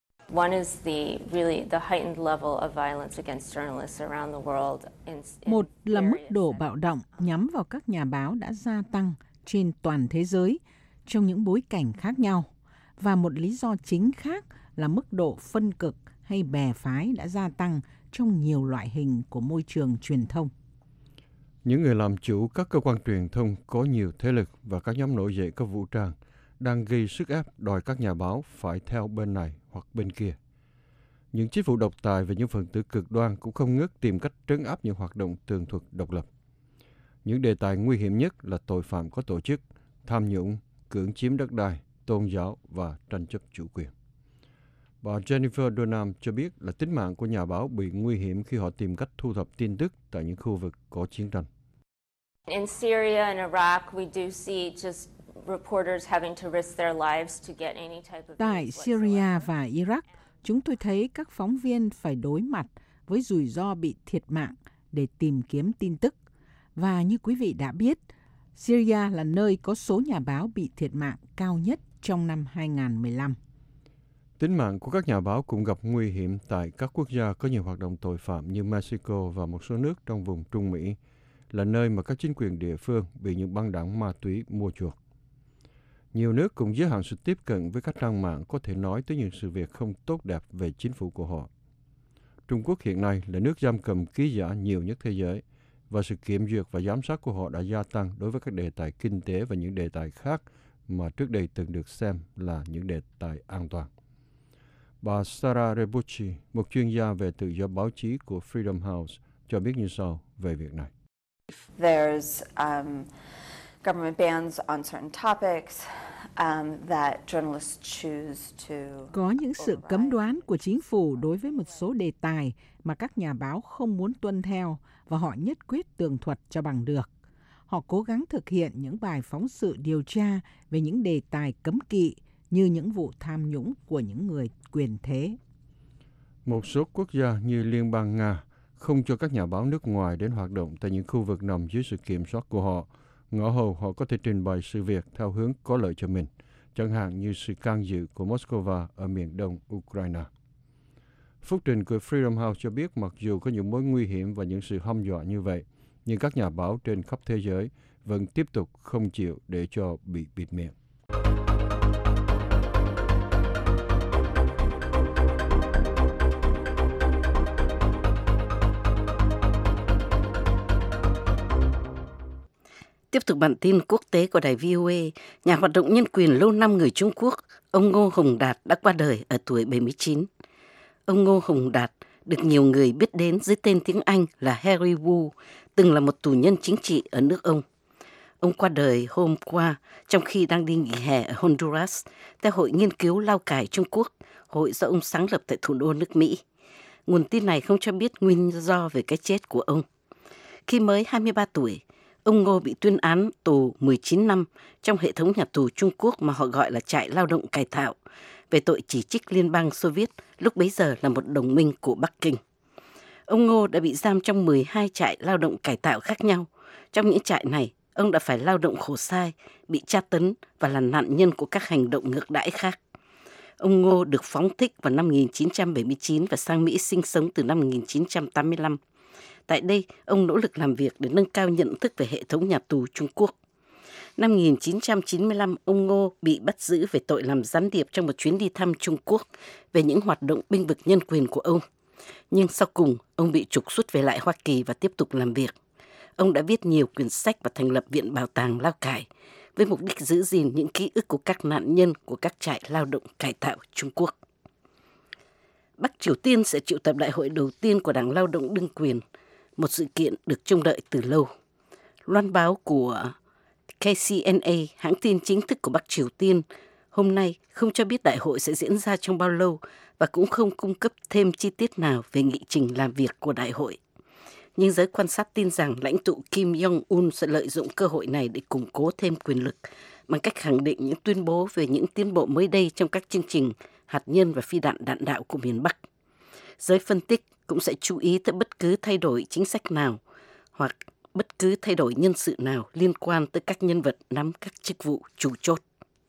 Một là mức độ bạo động nhắm vào các nhà báo đã gia tăng trên toàn thế giới trong những bối cảnh khác nhau. Và một lý do chính khác là mức độ phân cực hay bè phái đã gia tăng trong nhiều loại hình của môi trường truyền thông. Những người làm chủ các cơ quan truyền thông có nhiều thế lực và các nhóm nổi dậy có vũ trang đang gây sức ép đòi các nhà báo phải theo bên này hoặc bên kia. Những chính phủ độc tài và những phần tử cực đoan cũng không ngớt tìm cách trấn áp những hoạt động tường thuật độc lập. Những đề tài nguy hiểm nhất là tội phạm có tổ chức, tham nhũng, cưỡng chiếm đất đai, tôn giáo và tranh chấp chủ quyền. Bà Jennifer Dunham cho biết là tính mạng của nhà báo bị nguy hiểm khi họ tìm cách thu thập tin tức tại những khu vực có chiến tranh. In Syria and Iraq, we do see just reporters having to risk their lives to get any type of. Tại Syria và Iraq, chúng tôi thấy các phóng viên phải đối mặt với rủi ro bị thiệt mạng để tìm kiếm tin tức. Và như quý vị đã biết, Syria là nơi có số nhà báo bị thiệt mạng cao nhất trong năm hai không một lăm. Tính mạng của các nhà báo cũng gặp nguy hiểm tại các quốc gia có nhiều hoạt động tội phạm như Mexico và một số nước trong vùng Trung Mỹ, là nơi mà các chính quyền địa phương bị những băng đảng ma túy mua chuộc. Nhiều nước cũng giới hạn sự tiếp cận với các trang mạng có thể nói tới những sự việc không tốt đẹp về chính phủ của họ. Trung Quốc hiện nay là nước giam cầm ký giả nhiều nhất thế giới, và sự kiểm duyệt và giám sát của họ đã gia tăng đối với các đề tài kinh tế và những đề tài khác mà trước đây từng được xem là những đề tài an toàn. Bà Sarah Rebucci, một chuyên gia về tự do báo chí của Freedom House, cho biết như sau về việc này. There's um, government bans on certain topics um, that journalists choose to. Có những sự cấm đoán của chính phủ đối với một số đề tài mà các nhà báo không muốn tuân theo, và họ nhất quyết tường thuật cho bằng được. Họ cố gắng thực hiện những bài phóng sự điều tra về những đề tài cấm kỵ như những vụ tham nhũng của những người quyền thế. Một số quốc gia như Liên bang Nga không cho các nhà báo nước ngoài đến hoạt động tại những khu vực nằm dưới sự kiểm soát của họ. Ngõ hầu họ có thể trình bày sự việc theo hướng có lợi cho mình, chẳng hạn như sự can dự của Moscow ở miền đông Ukraine. Phúc trình của Freedom House cho biết mặc dù có những mối nguy hiểm và những sự hăm dọa như vậy, nhưng các nhà báo trên khắp thế giới vẫn tiếp tục không chịu để cho bị bịt miệng. Tiếp tục bản tin quốc tế của đài vê o a, nhà hoạt động nhân quyền lâu năm người Trung Quốc, ông Ngô Hồng Đạt đã qua đời ở tuổi bảy mươi chín. Ông Ngô Hồng Đạt được nhiều người biết đến dưới tên tiếng Anh là Harry Wu, từng là một tù nhân chính trị ở nước ông. Ông qua đời hôm qua trong khi đang đi nghỉ hè ở Honduras, theo Hội Nghiên cứu Lao cải Trung Quốc, hội do ông sáng lập tại thủ đô nước Mỹ. Nguồn tin này không cho biết nguyên do về cái chết của ông. Khi mới hai mươi ba tuổi, ông Ngô bị tuyên án tù mười chín năm trong hệ thống nhà tù Trung Quốc mà họ gọi là trại lao động cải tạo, về tội chỉ trích Liên bang Xô Viết, lúc bấy giờ là một đồng minh của Bắc Kinh. Ông Ngô đã bị giam trong mười hai trại lao động cải tạo khác nhau. Trong những trại này, ông đã phải lao động khổ sai, bị tra tấn và là nạn nhân của các hành động ngược đãi khác. Ông Ngô được phóng thích vào năm một nghìn chín trăm bảy mươi chín và sang Mỹ sinh sống từ năm một nghìn chín trăm tám mươi lăm. Tại đây, ông nỗ lực làm việc để nâng cao nhận thức về hệ thống nhà tù Trung Quốc. Năm một nghìn chín trăm chín mươi lăm, ông Ngô bị bắt giữ về tội làm gián điệp trong một chuyến đi thăm Trung Quốc về những hoạt động bênh vực nhân quyền của ông. Nhưng sau cùng, ông bị trục xuất về lại Hoa Kỳ và tiếp tục làm việc. Ông đã viết nhiều quyển sách và thành lập Viện Bảo tàng Lao cải với mục đích giữ gìn những ký ức của các nạn nhân của các trại lao động cải tạo Trung Quốc. Bắc Triều Tiên sẽ triệu tập đại hội đầu tiên của Đảng Lao động đương quyền, một sự kiện được trông đợi từ lâu. Loan báo của K C N A, hãng tin chính thức của Bắc Triều Tiên, hôm nay không cho biết đại hội sẽ diễn ra trong bao lâu và cũng không cung cấp thêm chi tiết nào về nghị trình làm việc của đại hội. Nhưng giới quan sát tin rằng lãnh tụ Kim Jong-un sẽ lợi dụng cơ hội này để củng cố thêm quyền lực bằng cách khẳng định những tuyên bố về những tiến bộ mới đây trong các chương trình hạt nhân và phi đạn đạn đạo của miền Bắc. Giới phân tích cũng sẽ chú ý tới bất cứ thay đổi chính sách nào hoặc bất cứ thay đổi nhân sự nào liên quan tới các nhân vật nắm các chức vụ chủ chốt.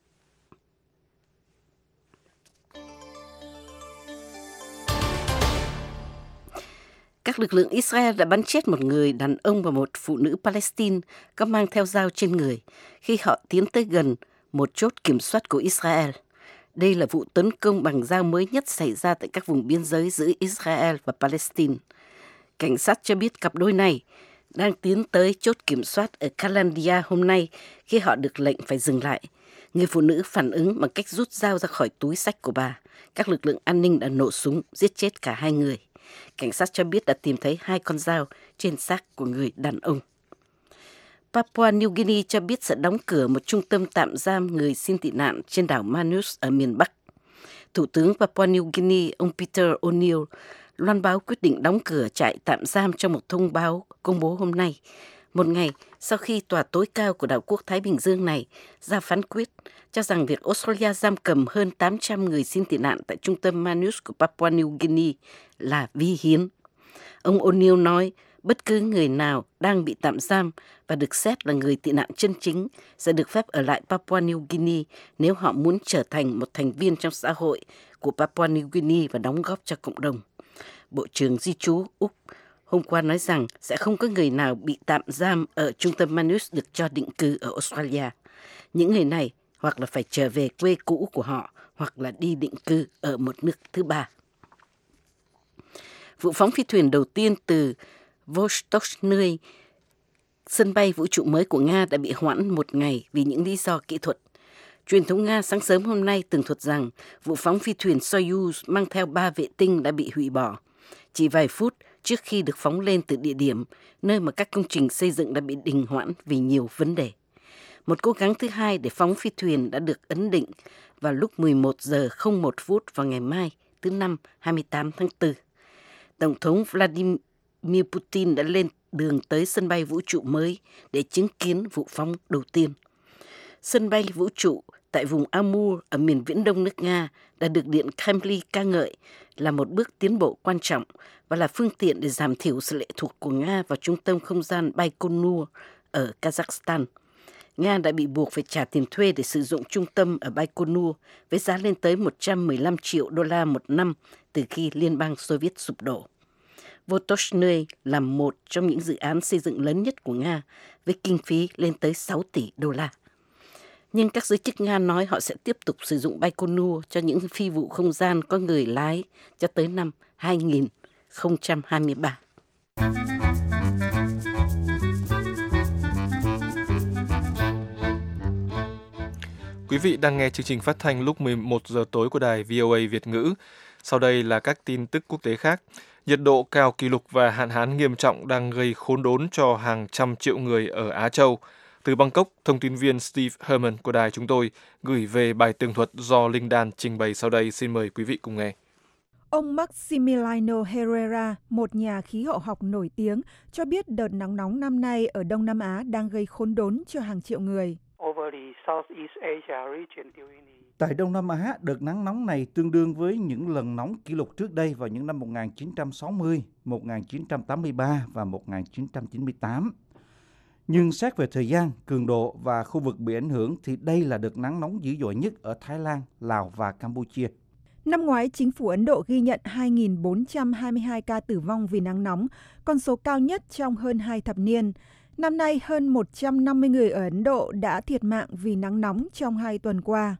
Các lực lượng Israel đã bắn chết một người đàn ông và một phụ nữ Palestine có mang theo dao trên người khi họ tiến tới gần một chốt kiểm soát của Israel. Đây là vụ tấn công bằng dao mới nhất xảy ra tại các vùng biên giới giữa Israel và Palestine. Cảnh sát cho biết cặp đôi này đang tiến tới chốt kiểm soát ở Kalandia hôm nay khi họ được lệnh phải dừng lại. Người phụ nữ phản ứng bằng cách rút dao ra khỏi túi xách của bà. Các lực lượng an ninh đã nổ súng, giết chết cả hai người. Cảnh sát cho biết đã tìm thấy hai con dao trên xác của người đàn ông. Papua New Guinea cho biết sẽ đóng cửa một trung tâm tạm giam người xin tị nạn trên đảo Manus ở miền Bắc. Thủ tướng Papua New Guinea, ông Peter O'Neill, loan báo quyết định đóng cửa trại tạm giam trong một thông báo công bố hôm nay, một ngày sau khi tòa tối cao của đảo quốc Thái Bình Dương này ra phán quyết cho rằng việc Australia giam cầm hơn tám trăm người xin tị nạn tại trung tâm Manus của Papua New Guinea là vi hiến. Ông O'Neill nói, bất cứ người nào đang bị tạm giam và được xét là người tị nạn chân chính sẽ được phép ở lại Papua New Guinea nếu họ muốn trở thành một thành viên trong xã hội của Papua New Guinea và đóng góp cho cộng đồng. Bộ trưởng Di trú Úc hôm qua nói rằng sẽ không có người nào bị tạm giam ở trung tâm Manus được cho định cư ở Australia. Những người này hoặc là phải trở về quê cũ của họ hoặc là đi định cư ở một nước thứ ba. Vụ phóng phi thuyền đầu tiên từ Vostochny, sân bay vũ trụ mới của Nga, đã bị hoãn một ngày vì những lý do kỹ thuật. Truyền thống Nga sáng sớm hôm nay tường thuật rằng vụ phóng phi thuyền Soyuz mang theo ba vệ tinh đã bị hủy bỏ, chỉ vài phút trước khi được phóng lên từ địa điểm nơi mà các công trình xây dựng đã bị đình hoãn vì nhiều vấn đề. Một cố gắng thứ hai để phóng phi thuyền đã được ấn định vào lúc mười một giờ không một phút vào ngày mai, thứ Năm, hai mươi tám tháng tư. Tổng thống Vladimir Putin đã lên đường tới sân bay vũ trụ mới để chứng kiến vụ phóng đầu tiên. Sân bay vũ trụ tại vùng Amur ở miền viễn đông nước Nga đã được Điện Kremlin ca ngợi là một bước tiến bộ quan trọng và là phương tiện để giảm thiểu sự lệ thuộc của Nga vào trung tâm không gian Baikonur ở Kazakhstan. Nga đã bị buộc phải trả tiền thuê để sử dụng trung tâm ở Baikonur với giá lên tới một trăm mười lăm triệu đô la một năm từ khi Liên bang Xô Viết sụp đổ. Vostochny là một trong những dự án xây dựng lớn nhất của Nga với kinh phí lên tới sáu tỷ đô la. Nhưng các giới chức Nga nói họ sẽ tiếp tục sử dụng Baikonur cho những phi vụ không gian có người lái cho tới năm hai không hai ba. Quý vị đang nghe chương trình phát thanh lúc mười một giờ tối của đài vê o a Việt ngữ. Sau đây là các tin tức quốc tế khác. Nhiệt độ cao kỷ lục và hạn hán nghiêm trọng đang gây khốn đốn cho hàng trăm triệu người ở Á Châu. Từ Bangkok, thông tin viên Steve Herman của đài chúng tôi gửi về bài tường thuật do Linh Đan trình bày sau đây. Xin mời quý vị cùng nghe. Ông Maximiliano Herrera, một nhà khí hậu học nổi tiếng, cho biết đợt nắng nóng năm nay ở Đông Nam Á đang gây khốn đốn cho hàng triệu người. Tại Đông Nam Á, đợt nắng nóng này tương đương với những lần nóng kỷ lục trước đây vào những năm một nghìn chín trăm sáu mươi, một nghìn chín trăm tám mươi ba và một nghìn chín trăm chín mươi tám. Nhưng xét về thời gian, cường độ và khu vực bị ảnh hưởng thì đây là đợt nắng nóng dữ dội nhất ở Thái Lan, Lào và Campuchia. Năm ngoái, chính phủ Ấn Độ ghi nhận hai nghìn bốn trăm hai mươi hai ca tử vong vì nắng nóng, con số cao nhất trong hơn hai thập niên. Năm nay, hơn một trăm năm mươi người ở Ấn Độ đã thiệt mạng vì nắng nóng trong hai tuần qua.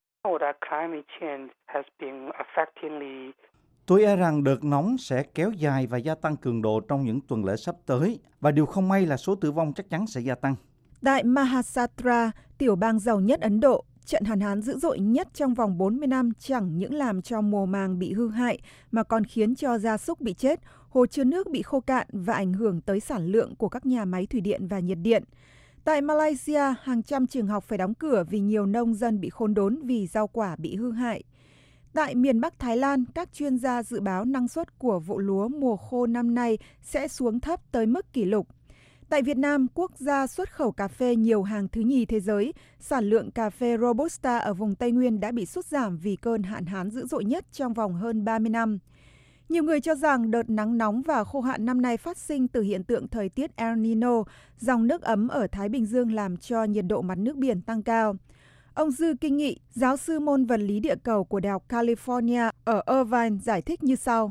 Tôi e rằng đợt nóng sẽ kéo dài và gia tăng cường độ trong những tuần lễ sắp tới, và điều không may là số tử vong chắc chắn sẽ gia tăng. Tại Maharashtra, tiểu bang giàu nhất Ấn Độ, trận hạn hán dữ dội nhất trong vòng bốn mươi năm chẳng những làm cho mùa màng bị hư hại mà còn khiến cho gia súc bị chết, hồ chứa nước bị khô cạn và ảnh hưởng tới sản lượng của các nhà máy thủy điện và nhiệt điện. Tại Malaysia, hàng trăm trường học phải đóng cửa vì nhiều nông dân bị khốn đốn vì rau quả bị hư hại. Tại miền Bắc Thái Lan, các chuyên gia dự báo năng suất của vụ lúa mùa khô năm nay sẽ xuống thấp tới mức kỷ lục. Tại Việt Nam, quốc gia xuất khẩu cà phê nhiều hàng thứ nhì thế giới, sản lượng cà phê Robusta ở vùng Tây Nguyên đã bị sút giảm vì cơn hạn hán dữ dội nhất trong vòng hơn ba mươi năm. Nhiều người cho rằng đợt nắng nóng và khô hạn năm nay phát sinh từ hiện tượng thời tiết El Nino, dòng nước ấm ở Thái Bình Dương làm cho nhiệt độ mặt nước biển tăng cao. Ông Dư Kinh Nghị, giáo sư môn vật lý địa cầu của Đại học California ở Irvine giải thích như sau.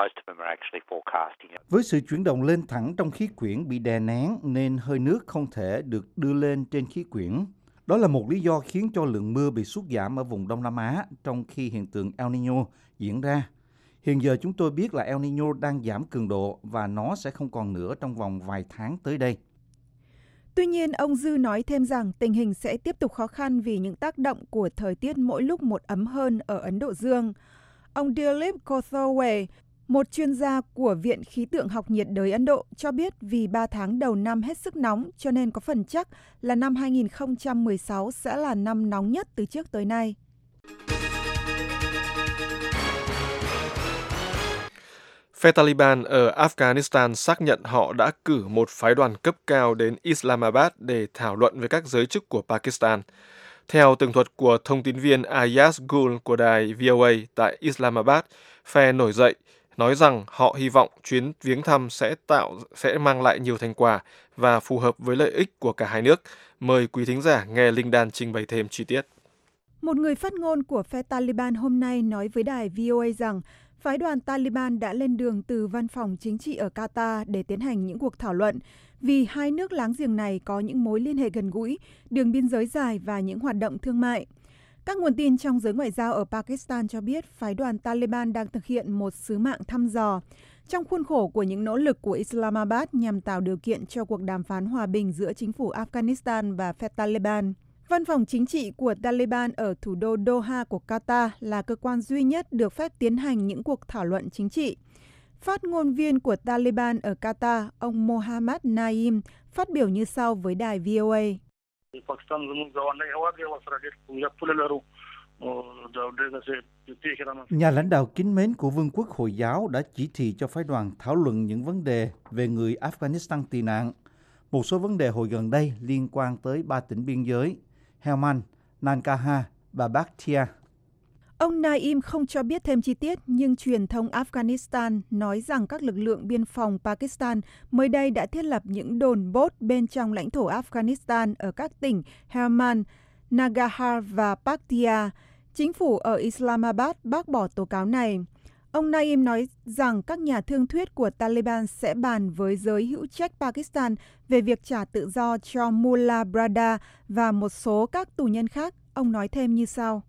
Với sự chuyển động lên thẳng trong khí quyển bị đè nén nên hơi nước không thể được đưa lên trên khí quyển. Đó là một lý do khiến cho lượng mưa bị sút giảm ở vùng Đông Nam Á trong khi hiện tượng El Nino diễn ra. Hiện giờ chúng tôi biết là El Nino đang giảm cường độ và nó sẽ không còn nữa trong vòng vài tháng tới đây. Tuy nhiên, ông Dư nói thêm rằng tình hình sẽ tiếp tục khó khăn vì những tác động của thời tiết mỗi lúc một ấm hơn ở Ấn Độ Dương. Ông Dilip Kothaway, một chuyên gia của Viện Khí tượng học nhiệt đới Ấn Độ, cho biết vì ba tháng đầu năm hết sức nóng cho nên có phần chắc là năm hai nghìn không trăm mười sáu sẽ là năm nóng nhất từ trước tới nay. Phe Taliban ở Afghanistan xác nhận họ đã cử một phái đoàn cấp cao đến Islamabad để thảo luận với các giới chức của Pakistan. Theo tường thuật của thông tin viên Ayaz Gul của đài vê o a tại Islamabad, phe nổi dậy nói rằng họ hy vọng chuyến viếng thăm sẽ tạo sẽ mang lại nhiều thành quả và phù hợp với lợi ích của cả hai nước. Mời quý thính giả nghe Linh Đan trình bày thêm chi tiết. Một người phát ngôn của phe Taliban hôm nay nói với đài vê o a rằng phái đoàn Taliban đã lên đường từ văn phòng chính trị ở Qatar để tiến hành những cuộc thảo luận vì hai nước láng giềng này có những mối liên hệ gần gũi, đường biên giới dài và những hoạt động thương mại. Các nguồn tin trong giới ngoại giao ở Pakistan cho biết phái đoàn Taliban đang thực hiện một sứ mạng thăm dò. Trong khuôn khổ của những nỗ lực của Islamabad nhằm tạo điều kiện cho cuộc đàm phán hòa bình giữa chính phủ Afghanistan và phe Taliban, Văn phòng chính trị của Taliban ở thủ đô Doha của Qatar là cơ quan duy nhất được phép tiến hành những cuộc thảo luận chính trị. Phát ngôn viên của Taliban ở Qatar, ông Mohammad Naim, phát biểu như sau với đài vê o a. Nhà lãnh đạo kính mến của Vương quốc Hồi giáo đã chỉ thị cho phái đoàn thảo luận những vấn đề về người Afghanistan tị nạn. Một số vấn đề hồi gần đây liên quan tới ba tỉnh biên giới, Helmand, Nangarhar và Bakhtia. Ông Naim không cho biết thêm chi tiết, nhưng truyền thông Afghanistan nói rằng các lực lượng biên phòng Pakistan mới đây đã thiết lập những đồn bốt bên trong lãnh thổ Afghanistan ở các tỉnh Helmand, Nangarhar và Bakhtia. Chính phủ ở Islamabad bác bỏ tố cáo này. Ông Naim nói rằng các nhà thương thuyết của Taliban sẽ bàn với giới hữu trách Pakistan về việc trả tự do cho Mullah Brada và một số các tù nhân khác. Ông nói thêm như sau.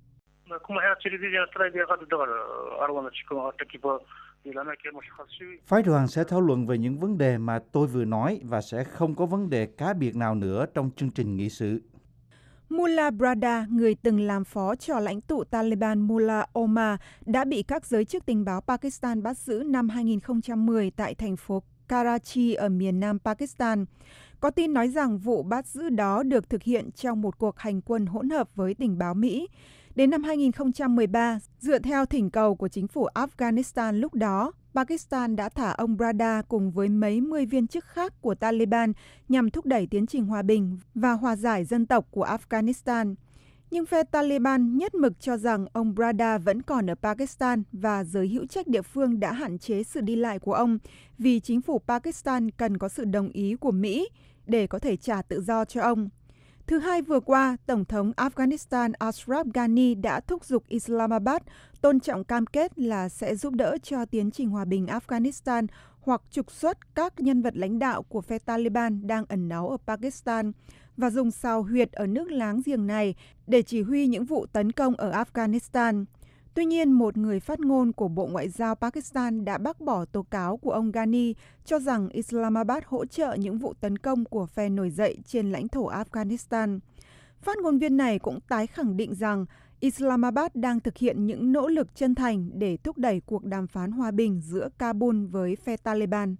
Phái đoàn sẽ thảo luận về những vấn đề mà tôi vừa nói và sẽ không có vấn đề cá biệt nào nữa trong chương trình nghị sự. Mullah Brada, người từng làm phó cho lãnh tụ Taliban Mullah Omar, đã bị các giới chức tình báo Pakistan bắt giữ năm hai nghìn không trăm mười tại thành phố Karachi ở miền nam Pakistan. Có tin nói rằng vụ bắt giữ đó được thực hiện trong một cuộc hành quân hỗn hợp với tình báo Mỹ. Đến năm hai nghìn không trăm mười ba, dựa theo thỉnh cầu của chính phủ Afghanistan lúc đó, Pakistan đã thả ông Brada cùng với mấy mươi viên chức khác của Taliban nhằm thúc đẩy tiến trình hòa bình và hòa giải dân tộc của Afghanistan. Nhưng phe Taliban nhất mực cho rằng ông Brada vẫn còn ở Pakistan và giới hữu trách địa phương đã hạn chế sự đi lại của ông vì chính phủ Pakistan cần có sự đồng ý của Mỹ để có thể trả tự do cho ông. Thứ Hai vừa qua, Tổng thống Afghanistan Ashraf Ghani đã thúc giục Islamabad tôn trọng cam kết là sẽ giúp đỡ cho tiến trình hòa bình Afghanistan hoặc trục xuất các nhân vật lãnh đạo của phe Taliban đang ẩn náu ở Pakistan và dùng sao huyệt ở nước láng giềng này để chỉ huy những vụ tấn công ở Afghanistan. Tuy nhiên, một người phát ngôn của Bộ Ngoại giao Pakistan đã bác bỏ tố cáo của ông Ghani cho rằng Islamabad hỗ trợ những vụ tấn công của phe nổi dậy trên lãnh thổ Afghanistan. Phát ngôn viên này cũng tái khẳng định rằng Islamabad đang thực hiện những nỗ lực chân thành để thúc đẩy cuộc đàm phán hòa bình giữa Kabul với phe Taliban.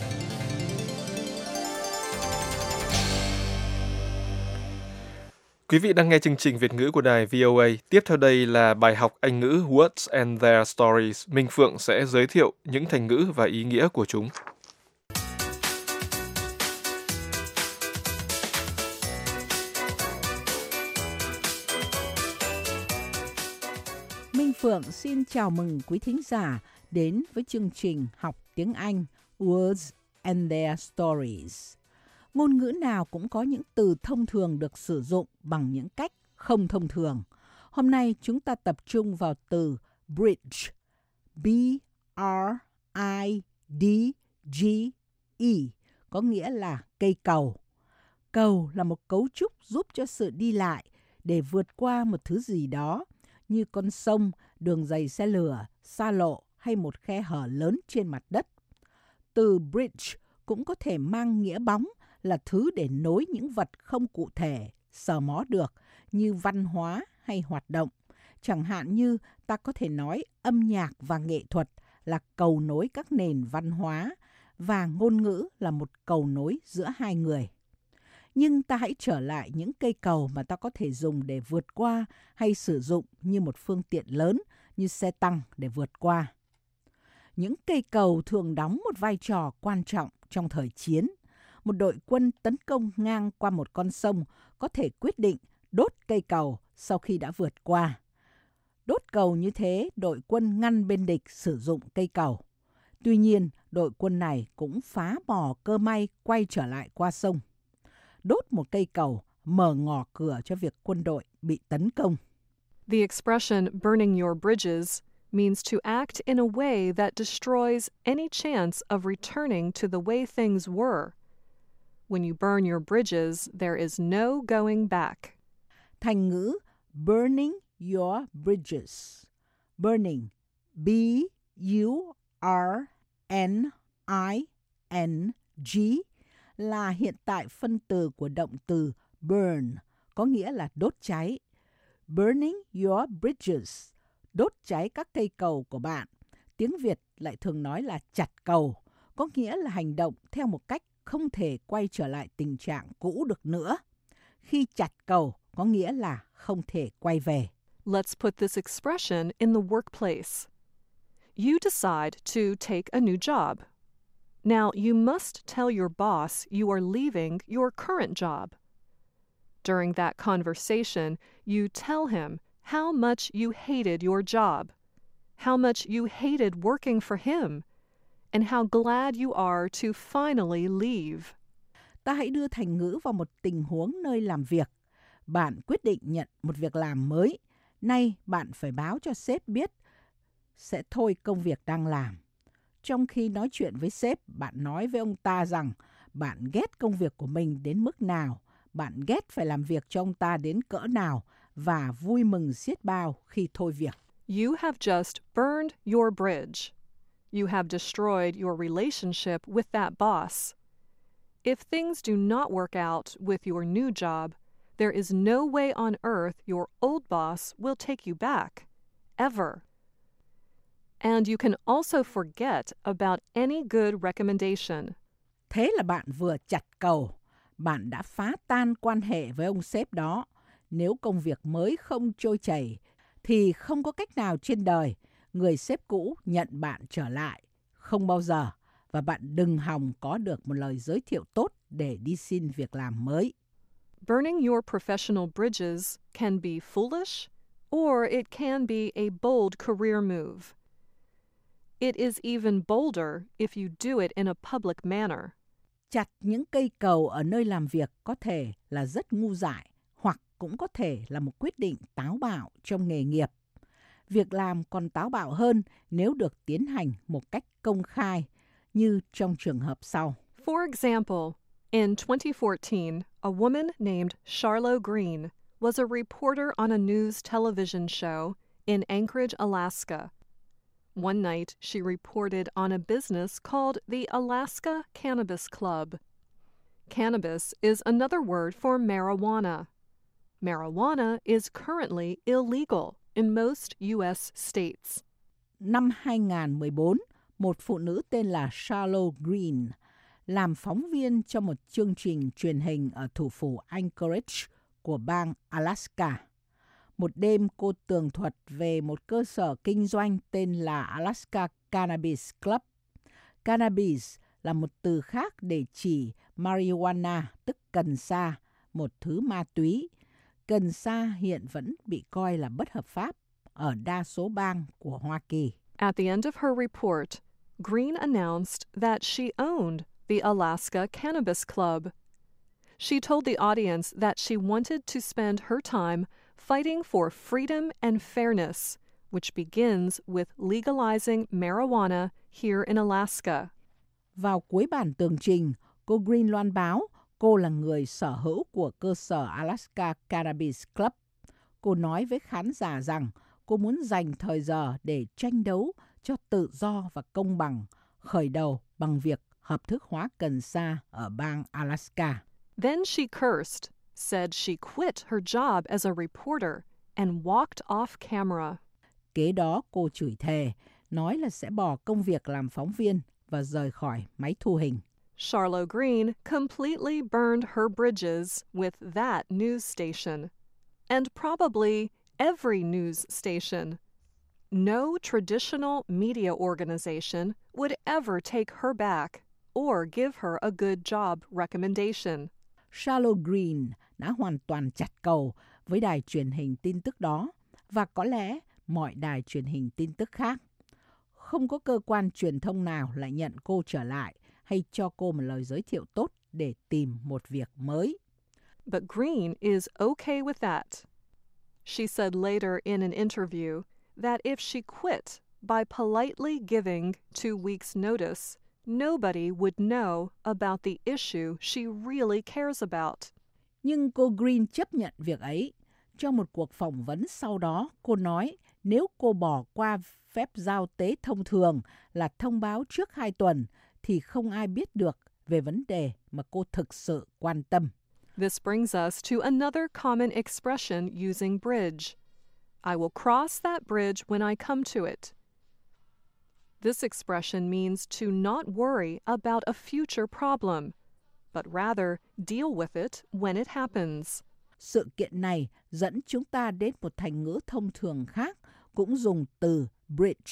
Quý vị đang nghe chương trình Việt ngữ của đài vê o a. Tiếp theo đây là bài học Anh ngữ Words and Their Stories. Minh Phượng sẽ giới thiệu những thành ngữ và ý nghĩa của chúng. Minh Phượng xin chào mừng quý thính giả đến với chương trình học tiếng Anh Words and Their Stories. Ngôn ngữ nào cũng có những từ thông thường được sử dụng bằng những cách không thông thường. Hôm nay chúng ta tập trung vào từ bridge, B R I D G E, có nghĩa là cây cầu. Cầu là một cấu trúc giúp cho sự đi lại để vượt qua một thứ gì đó, như con sông, đường dây xe lửa, xa lộ hay một khe hở lớn trên mặt đất. Từ bridge cũng có thể mang nghĩa bóng, là thứ để nối những vật không cụ thể, sờ mó được như văn hóa hay hoạt động. Chẳng hạn như ta có thể nói âm nhạc và nghệ thuật là cầu nối các nền văn hóa và ngôn ngữ là một cầu nối giữa hai người. Nhưng ta hãy trở lại những cây cầu mà ta có thể dùng để vượt qua hay sử dụng như một phương tiện lớn như xe tăng để vượt qua. Những cây cầu thường đóng một vai trò quan trọng trong thời chiến. Một đội quân tấn công ngang qua một con sông có thể quyết định đốt cây cầu sau khi đã vượt qua. Đốt cầu như thế, đội quân ngăn bên địch sử dụng cây cầu. Tuy nhiên, đội quân này cũng phá bỏ cơ may quay trở lại qua sông. Đốt một cây cầu mở ngỏ cửa cho việc quân đội bị tấn công. The expression burning your bridges means to act in a way that destroys any chance of returning to the way things were. When you burn your bridges, there is no going back. Thành ngữ burning your bridges. Burning, B U R N I N G là hiện tại phân từ của động từ burn, có nghĩa là đốt cháy. Burning your bridges, đốt cháy các cây cầu của bạn. Tiếng Việt lại thường nói là chặt cầu, có nghĩa là hành động theo một cách không thể quay trở lại tình trạng cũ được nữa. Khi chặt cầu có nghĩa là không thể quay về. Let's put this expression in the workplace. You decide to take a new job. Now you must tell your boss you are leaving your current job. During that conversation, you tell him how much you hated your job, how much you hated working for him, and how glad you are to finally leave. Ta hãy đưa thành ngữ vào một tình huống nơi làm việc. Bạn quyết định nhận một việc làm mới. Nay bạn phải báo cho sếp biết sẽ thôi công việc đang làm. Trong khi nói chuyện với sếp, bạn nói với ông ta rằng bạn ghét công việc của mình đến mức nào, bạn ghét phải làm việc cho ông ta đến cỡ nào và vui mừng xiết bao khi thôi việc. You have just burned your bridge. You have destroyed your relationship with that boss. If things do not work out with your new job, there is no way on earth your old boss will take you back, ever. And you can also forget about any good recommendation. Thế là bạn vừa chặt cầu, bạn đã phá tan quan hệ với ông sếp đó. Nếu công việc mới không trôi chảy, thì không có cách nào trên đời người sếp cũ nhận bạn trở lại. Không bao giờ. Và bạn đừng hòng có được một lời giới thiệu tốt để đi xin việc làm mới. Burning your professional bridges can be foolish, or it can be a bold career move. It is even bolder if you do it in a public manner. Chặt những cây cầu ở nơi làm việc có thể là rất ngu dại, hoặc cũng có thể là một quyết định táo bạo trong nghề nghiệp. Việc làm còn táo bạo hơn nếu được tiến hành một cách công khai, như trong trường hợp sau. For example, in twenty fourteen, a woman named Charlo Green was a reporter on a news television show in Anchorage, Alaska. One night, she reported on a business called the Alaska Cannabis Club. Cannabis is another word for marijuana. Marijuana is currently illegal in most U S states. Năm hai không một bốn, một phụ nữ tên là Charlo Green làm phóng viên cho một chương trình truyền hình ở thủ phủ Anchorage của bang Alaska. Một đêm cô tường thuật về một cơ sở kinh doanh tên là Alaska Cannabis Club. Cannabis là một từ khác để chỉ marijuana, tức cần sa, một thứ ma túy. Cần sa hiện vẫn bị coi là bất hợp pháp ở đa số bang của Hoa Kỳ. At the end of her report, Green announced that she owned the Alaska Cannabis Club. She told the audience that she wanted to spend her time fighting for freedom and fairness, which begins with legalizing marijuana here in Alaska. Vào cuối bản tường trình, cô Green loan báo cô là người sở hữu của cơ sở Alaska Cannabis Club. Cô nói với khán giả rằng cô muốn dành thời giờ để tranh đấu cho tự do và công bằng, khởi đầu bằng việc hợp thức hóa cần sa ở bang Alaska. Then she cursed, said she quit her job as a reporter and walked off camera. Kế đó cô chửi thề, nói là sẽ bỏ công việc làm phóng viên và rời khỏi máy thu hình. Charlo Green completely burned her bridges with that news station, and probably every news station. No traditional media organization would ever take her back or give her a good job recommendation. Charlo Green đã hoàn toàn chặt cầu với đài truyền hình tin tức đó, và có lẽ mọi đài truyền hình tin tức khác. Không có cơ quan truyền thông nào lại nhận cô trở lại hay cho cô một lời giới thiệu tốt để tìm một việc mới. But Green is okay with that. She said later in an interview that if she quit by politely giving two weeks' notice, nobody would know about the issue she really cares about. Nhưng cô Green chấp nhận việc ấy. Trong một cuộc phỏng vấn sau đó, cô nói Nếu cô bỏ qua phép giao tế thông thường là thông báo trước hai tuần, thì không ai biết được về vấn đề mà cô thực sự quan tâm. This brings us to another common expression using bridge. I will cross that bridge when I come to it. This expression means to not worry about a future problem, but rather deal with it when it happens. Sự kiện này dẫn chúng ta đến một thành ngữ thông thường khác cũng dùng từ bridge.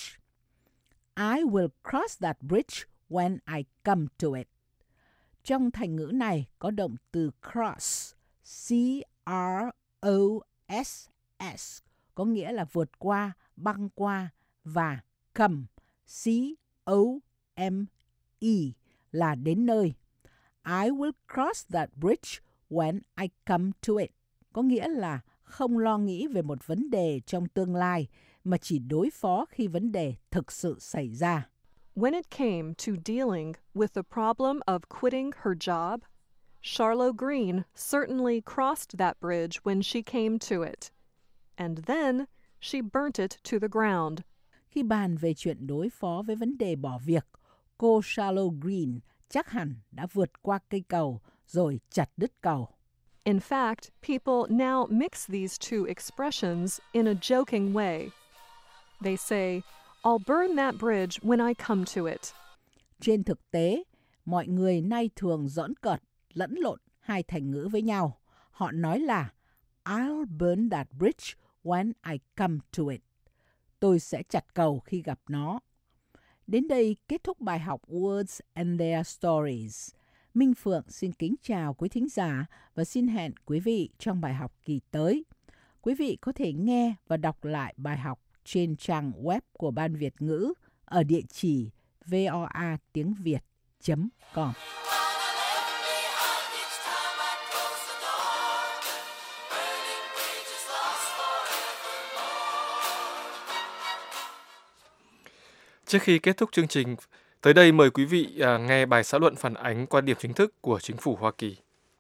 I will cross that bridge when I come to it. Trong thành ngữ này có động từ cross, C R O S S, có nghĩa là vượt qua, băng qua, và come, C O M E, là đến nơi. I will cross that bridge when I come to it, có nghĩa là không lo nghĩ về một vấn đề trong tương lai, mà chỉ đối phó khi vấn đề thực sự xảy ra. When it came to dealing with the problem of quitting her job, Charlotte Green certainly crossed that bridge when she came to it. And then she burnt it to the ground. Khi bàn về chuyện đối phó với vấn đề bỏ việc, cô Charlotte Green chắc hẳn đã vượt qua cây cầu rồi chặt đứt cầu. In fact, people now mix these two expressions in a joking way. They say, I'll burn that bridge when I come to it. Trên thực tế, mọi người nay thường giỡn cợt lẫn lộn hai thành ngữ với nhau. Họ nói là I'll burn that bridge when I come to it. Tôi sẽ chặt cầu khi gặp nó. Đến đây kết thúc bài học Words and Their Stories. Minh Phượng xin kính chào quý thính giả và xin hẹn quý vị trong bài học kỳ tới. Quý vị có thể nghe và đọc lại bài học trên trang web của Ban Việt ngữ ở địa chỉ voa tiếng việt chấm com. Trước khi kết thúc chương trình, tới đây mời quý vị à, nghe bài xã luận phản ánh quan điểm chính thức của chính phủ Hoa Kỳ.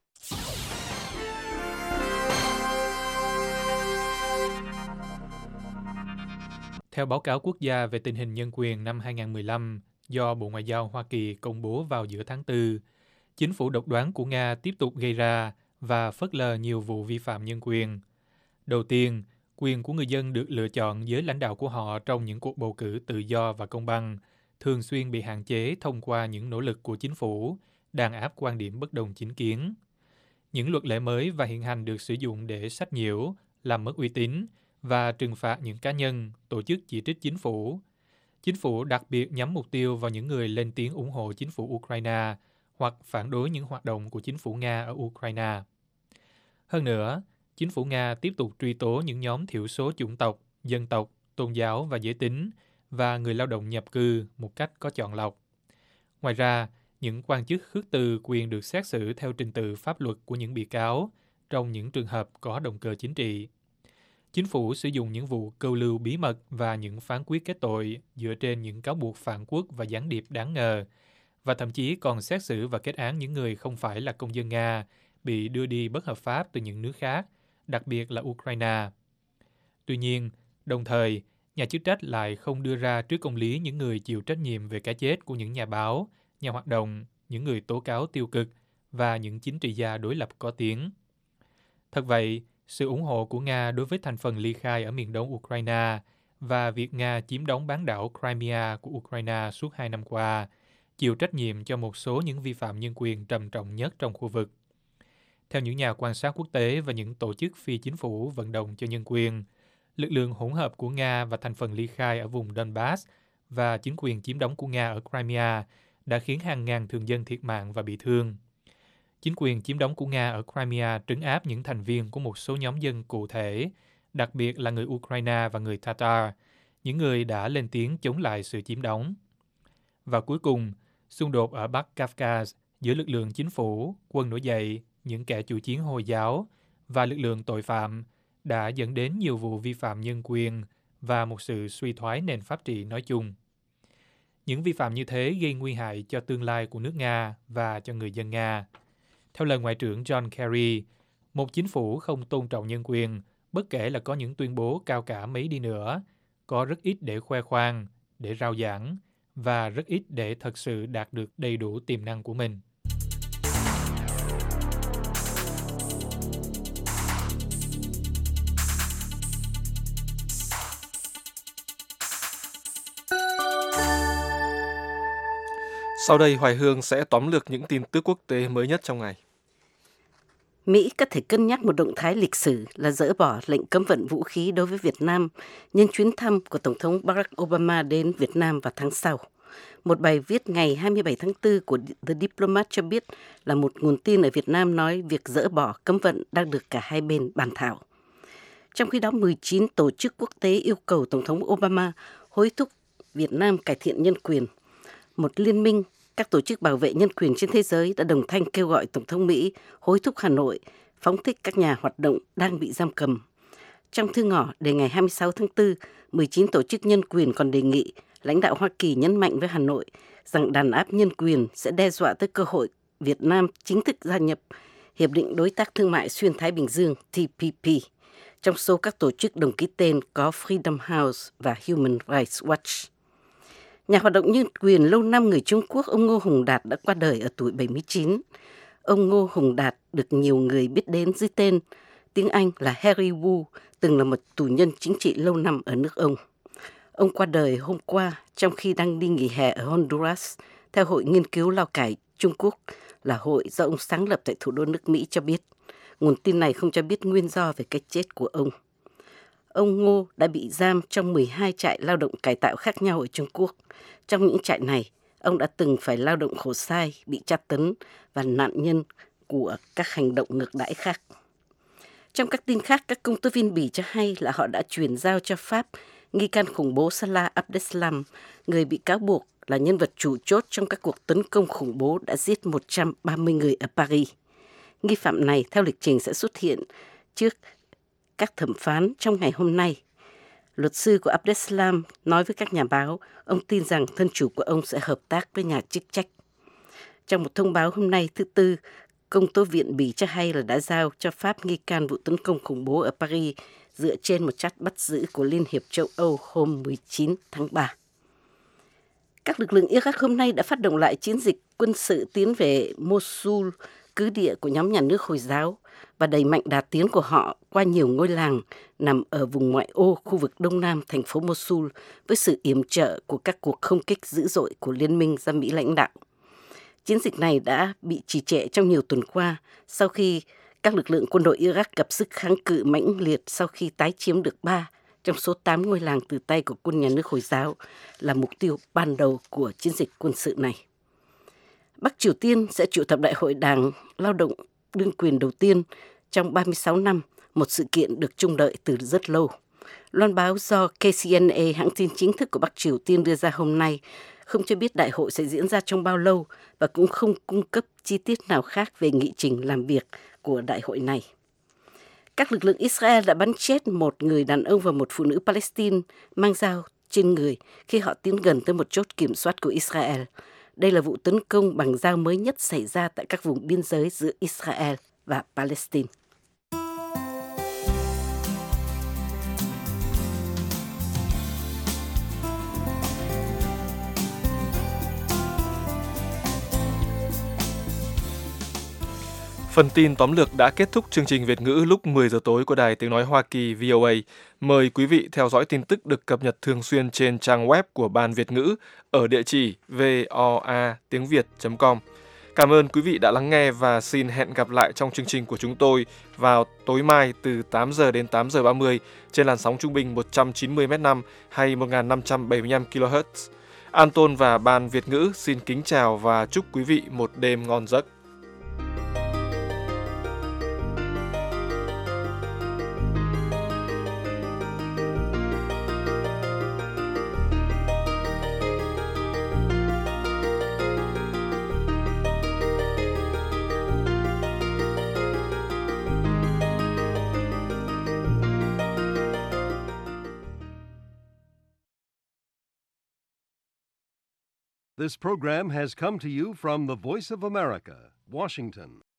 Theo báo cáo quốc gia về tình hình nhân quyền năm hai không một lăm do Bộ Ngoại giao Hoa Kỳ công bố vào giữa tháng tư, chính phủ độc đoán của Nga tiếp tục gây ra và phớt lờ nhiều vụ vi phạm nhân quyền. Đầu tiên, quyền của người dân được lựa chọn giới lãnh đạo của họ trong những cuộc bầu cử tự do và công bằng thường xuyên bị hạn chế thông qua những nỗ lực của chính phủ đàn áp quan điểm bất đồng chính kiến. Những luật lệ mới và hiện hành được sử dụng để sách nhiễu, làm mất uy tín và trừng phạt những cá nhân, tổ chức chỉ trích chính phủ. Chính phủ đặc biệt nhắm mục tiêu vào những người lên tiếng ủng hộ chính phủ Ukraine hoặc phản đối những hoạt động của chính phủ Nga ở Ukraine. Hơn nữa, chính phủ Nga tiếp tục truy tố những nhóm thiểu số chủng tộc, dân tộc, tôn giáo và giới tính và người lao động nhập cư một cách có chọn lọc. Ngoài ra, những quan chức khước từ quyền được xét xử theo trình tự pháp luật của những bị cáo trong những trường hợp có động cơ chính trị. Chính phủ sử dụng những vụ câu lưu bí mật và những phán quyết kết tội dựa trên những cáo buộc phản quốc và gián điệp đáng ngờ, và thậm chí còn xét xử và kết án những người không phải là công dân Nga bị đưa đi bất hợp pháp từ những nước khác, đặc biệt là Ukraine. Tuy nhiên, đồng thời, nhà chức trách lại không đưa ra trước công lý những người chịu trách nhiệm về cái chết của những nhà báo, nhà hoạt động, những người tố cáo tiêu cực và những chính trị gia đối lập có tiếng. Thật vậy, sự ủng hộ của Nga đối với thành phần ly khai ở miền đông Ukraine và việc Nga chiếm đóng bán đảo Crimea của Ukraine suốt hai năm qua chịu trách nhiệm cho một số những vi phạm nhân quyền trầm trọng nhất trong khu vực. Theo những nhà quan sát quốc tế và những tổ chức phi chính phủ vận động cho nhân quyền, lực lượng hỗn hợp của Nga và thành phần ly khai ở vùng Donbass và chính quyền chiếm đóng của Nga ở Crimea đã khiến hàng ngàn thường dân thiệt mạng và bị thương. Chính quyền chiếm đóng của Nga ở Crimea trấn áp những thành viên của một số nhóm dân cụ thể, đặc biệt là người Ukraine và người Tatar, những người đã lên tiếng chống lại sự chiếm đóng. Và cuối cùng, xung đột ở Bắc Kafkaz giữa lực lượng chính phủ, quân nổi dậy, những kẻ chủ chiến Hồi giáo và lực lượng tội phạm đã dẫn đến nhiều vụ vi phạm nhân quyền và một sự suy thoái nền pháp trị nói chung. Những vi phạm như thế gây nguy hại cho tương lai của nước Nga và cho người dân Nga. Theo lời Ngoại trưởng John Kerry, một chính phủ không tôn trọng nhân quyền, bất kể là có những tuyên bố cao cả mấy đi nữa, có rất ít để khoe khoang, để rao giảng và rất ít để thật sự đạt được đầy đủ tiềm năng của mình. Sau đây Hoài Hương sẽ tóm lược những tin tức quốc tế mới nhất trong ngày. Mỹ có thể cân nhắc một động thái lịch sử là dỡ bỏ lệnh cấm vận vũ khí đối với Việt Nam nhân chuyến thăm của Tổng thống Barack Obama đến Việt Nam vào tháng sau. Một bài viết ngày hai mươi bảy tháng tư của The Diplomat cho biết là một nguồn tin ở Việt Nam nói việc dỡ bỏ cấm vận đang được cả hai bên bàn thảo. Trong khi đó, mười chín tổ chức quốc tế yêu cầu Tổng thống Obama hối thúc Việt Nam cải thiện nhân quyền. Một liên minh các tổ chức bảo vệ nhân quyền trên thế giới đã đồng thanh kêu gọi Tổng thống Mỹ hối thúc Hà Nội phóng thích các nhà hoạt động đang bị giam cầm. Trong thư ngỏ đề ngày hai mươi sáu tháng tư, mười chín tổ chức nhân quyền còn đề nghị lãnh đạo Hoa Kỳ nhấn mạnh với Hà Nội rằng đàn áp nhân quyền sẽ đe dọa tới cơ hội Việt Nam chính thức gia nhập Hiệp định Đối tác Thương mại Xuyên Thái Bình Dương T P P. Trong số các tổ chức đồng ký tên có Freedom House và Human Rights Watch. Nhà hoạt động nhân quyền lâu năm người Trung Quốc ông Ngô Hồng Đạt đã qua đời ở tuổi bảy mươi chín. Ông Ngô Hồng Đạt được nhiều người biết đến dưới tên tiếng Anh là Harry Wu, từng là một tù nhân chính trị lâu năm ở nước ông. Ông qua đời hôm qua trong khi đang đi nghỉ hè ở Honduras, theo Hội Nghiên cứu Lao cải Trung Quốc, là hội do ông sáng lập tại thủ đô nước Mỹ cho biết. Nguồn tin này không cho biết nguyên do về cái chết của ông. Ông Ngô đã bị giam trong mười hai trại lao động cải tạo khác nhau ở Trung Quốc. Trong những trại này, ông đã từng phải lao động khổ sai, bị tra tấn và nạn nhân của các hành động ngược đãi khác. Trong các tin khác, các công tố viên Bỉ cho hay là họ đã chuyển giao cho Pháp nghi can khủng bố Salah Abdeslam, người bị cáo buộc là nhân vật chủ chốt trong các cuộc tấn công khủng bố đã giết một trăm ba mươi người ở Paris. Nghi phạm này theo lịch trình sẽ xuất hiện trước các thẩm phán trong ngày hôm nay. Luật sư của Abdeslam nói với các nhà báo, ông tin rằng thân chủ của ông sẽ hợp tác với nhà chức trách. Trong một thông báo hôm nay thứ Tư, công tố viện Bỉ cho hay là đã giao cho Pháp nghi can vụ tấn công khủng bố ở Paris dựa trên một trát bắt giữ của Liên hiệp châu Âu hôm mười chín tháng ba. Các lực lượng Iraq hôm nay đã phát động lại chiến dịch quân sự tiến về Mosul, cứ địa của nhóm nhà nước Hồi giáo, và đẩy mạnh đà tiến của họ qua nhiều ngôi làng nằm ở vùng ngoại ô khu vực đông nam thành phố Mosul với sự yểm trợ của các cuộc không kích dữ dội của Liên minh do Mỹ lãnh đạo. Chiến dịch này đã bị trì trệ trong nhiều tuần qua sau khi các lực lượng quân đội Iraq gặp sức kháng cự mãnh liệt sau khi tái chiếm được ba trong số tám ngôi làng từ tay của quân nhà nước Hồi giáo là mục tiêu ban đầu của chiến dịch quân sự này. Bắc Triều Tiên sẽ triệu tập đại hội Đảng Lao động đương quyền đầu tiên trong ba mươi sáu năm, một sự kiện được trông đợi từ rất lâu. Loan báo do K C N A, hãng tin chính thức của Bắc Triều Tiên đưa ra hôm nay, không cho biết đại hội sẽ diễn ra trong bao lâu và cũng không cung cấp chi tiết nào khác về nghị trình làm việc của đại hội này. Các lực lượng Israel đã bắn chết một người đàn ông và một phụ nữ Palestine mang dao trên người khi họ tiến gần tới một chốt kiểm soát của Israel. Đây là vụ tấn công bằng dao mới nhất xảy ra tại các vùng biên giới giữa Israel và Palestine. Phần tin tóm lược đã kết thúc chương trình Việt ngữ lúc mười giờ tối của Đài Tiếng Nói Hoa Kỳ V O A. Mời quý vị theo dõi tin tức được cập nhật thường xuyên trên trang web của Ban Việt ngữ ở địa chỉ voa tiếng việt chấm com. Cảm ơn quý vị đã lắng nghe và xin hẹn gặp lại trong chương trình của chúng tôi vào tối mai từ tám giờ đến tám giờ ba mươi trên làn sóng trung bình một trăm chín mươi mét năm hay một nghìn năm trăm bảy mươi lăm ki lô héc. Anton và Ban Việt ngữ xin kính chào và chúc quý vị một đêm ngon giấc. This program has come to you from the Voice of America, Washington.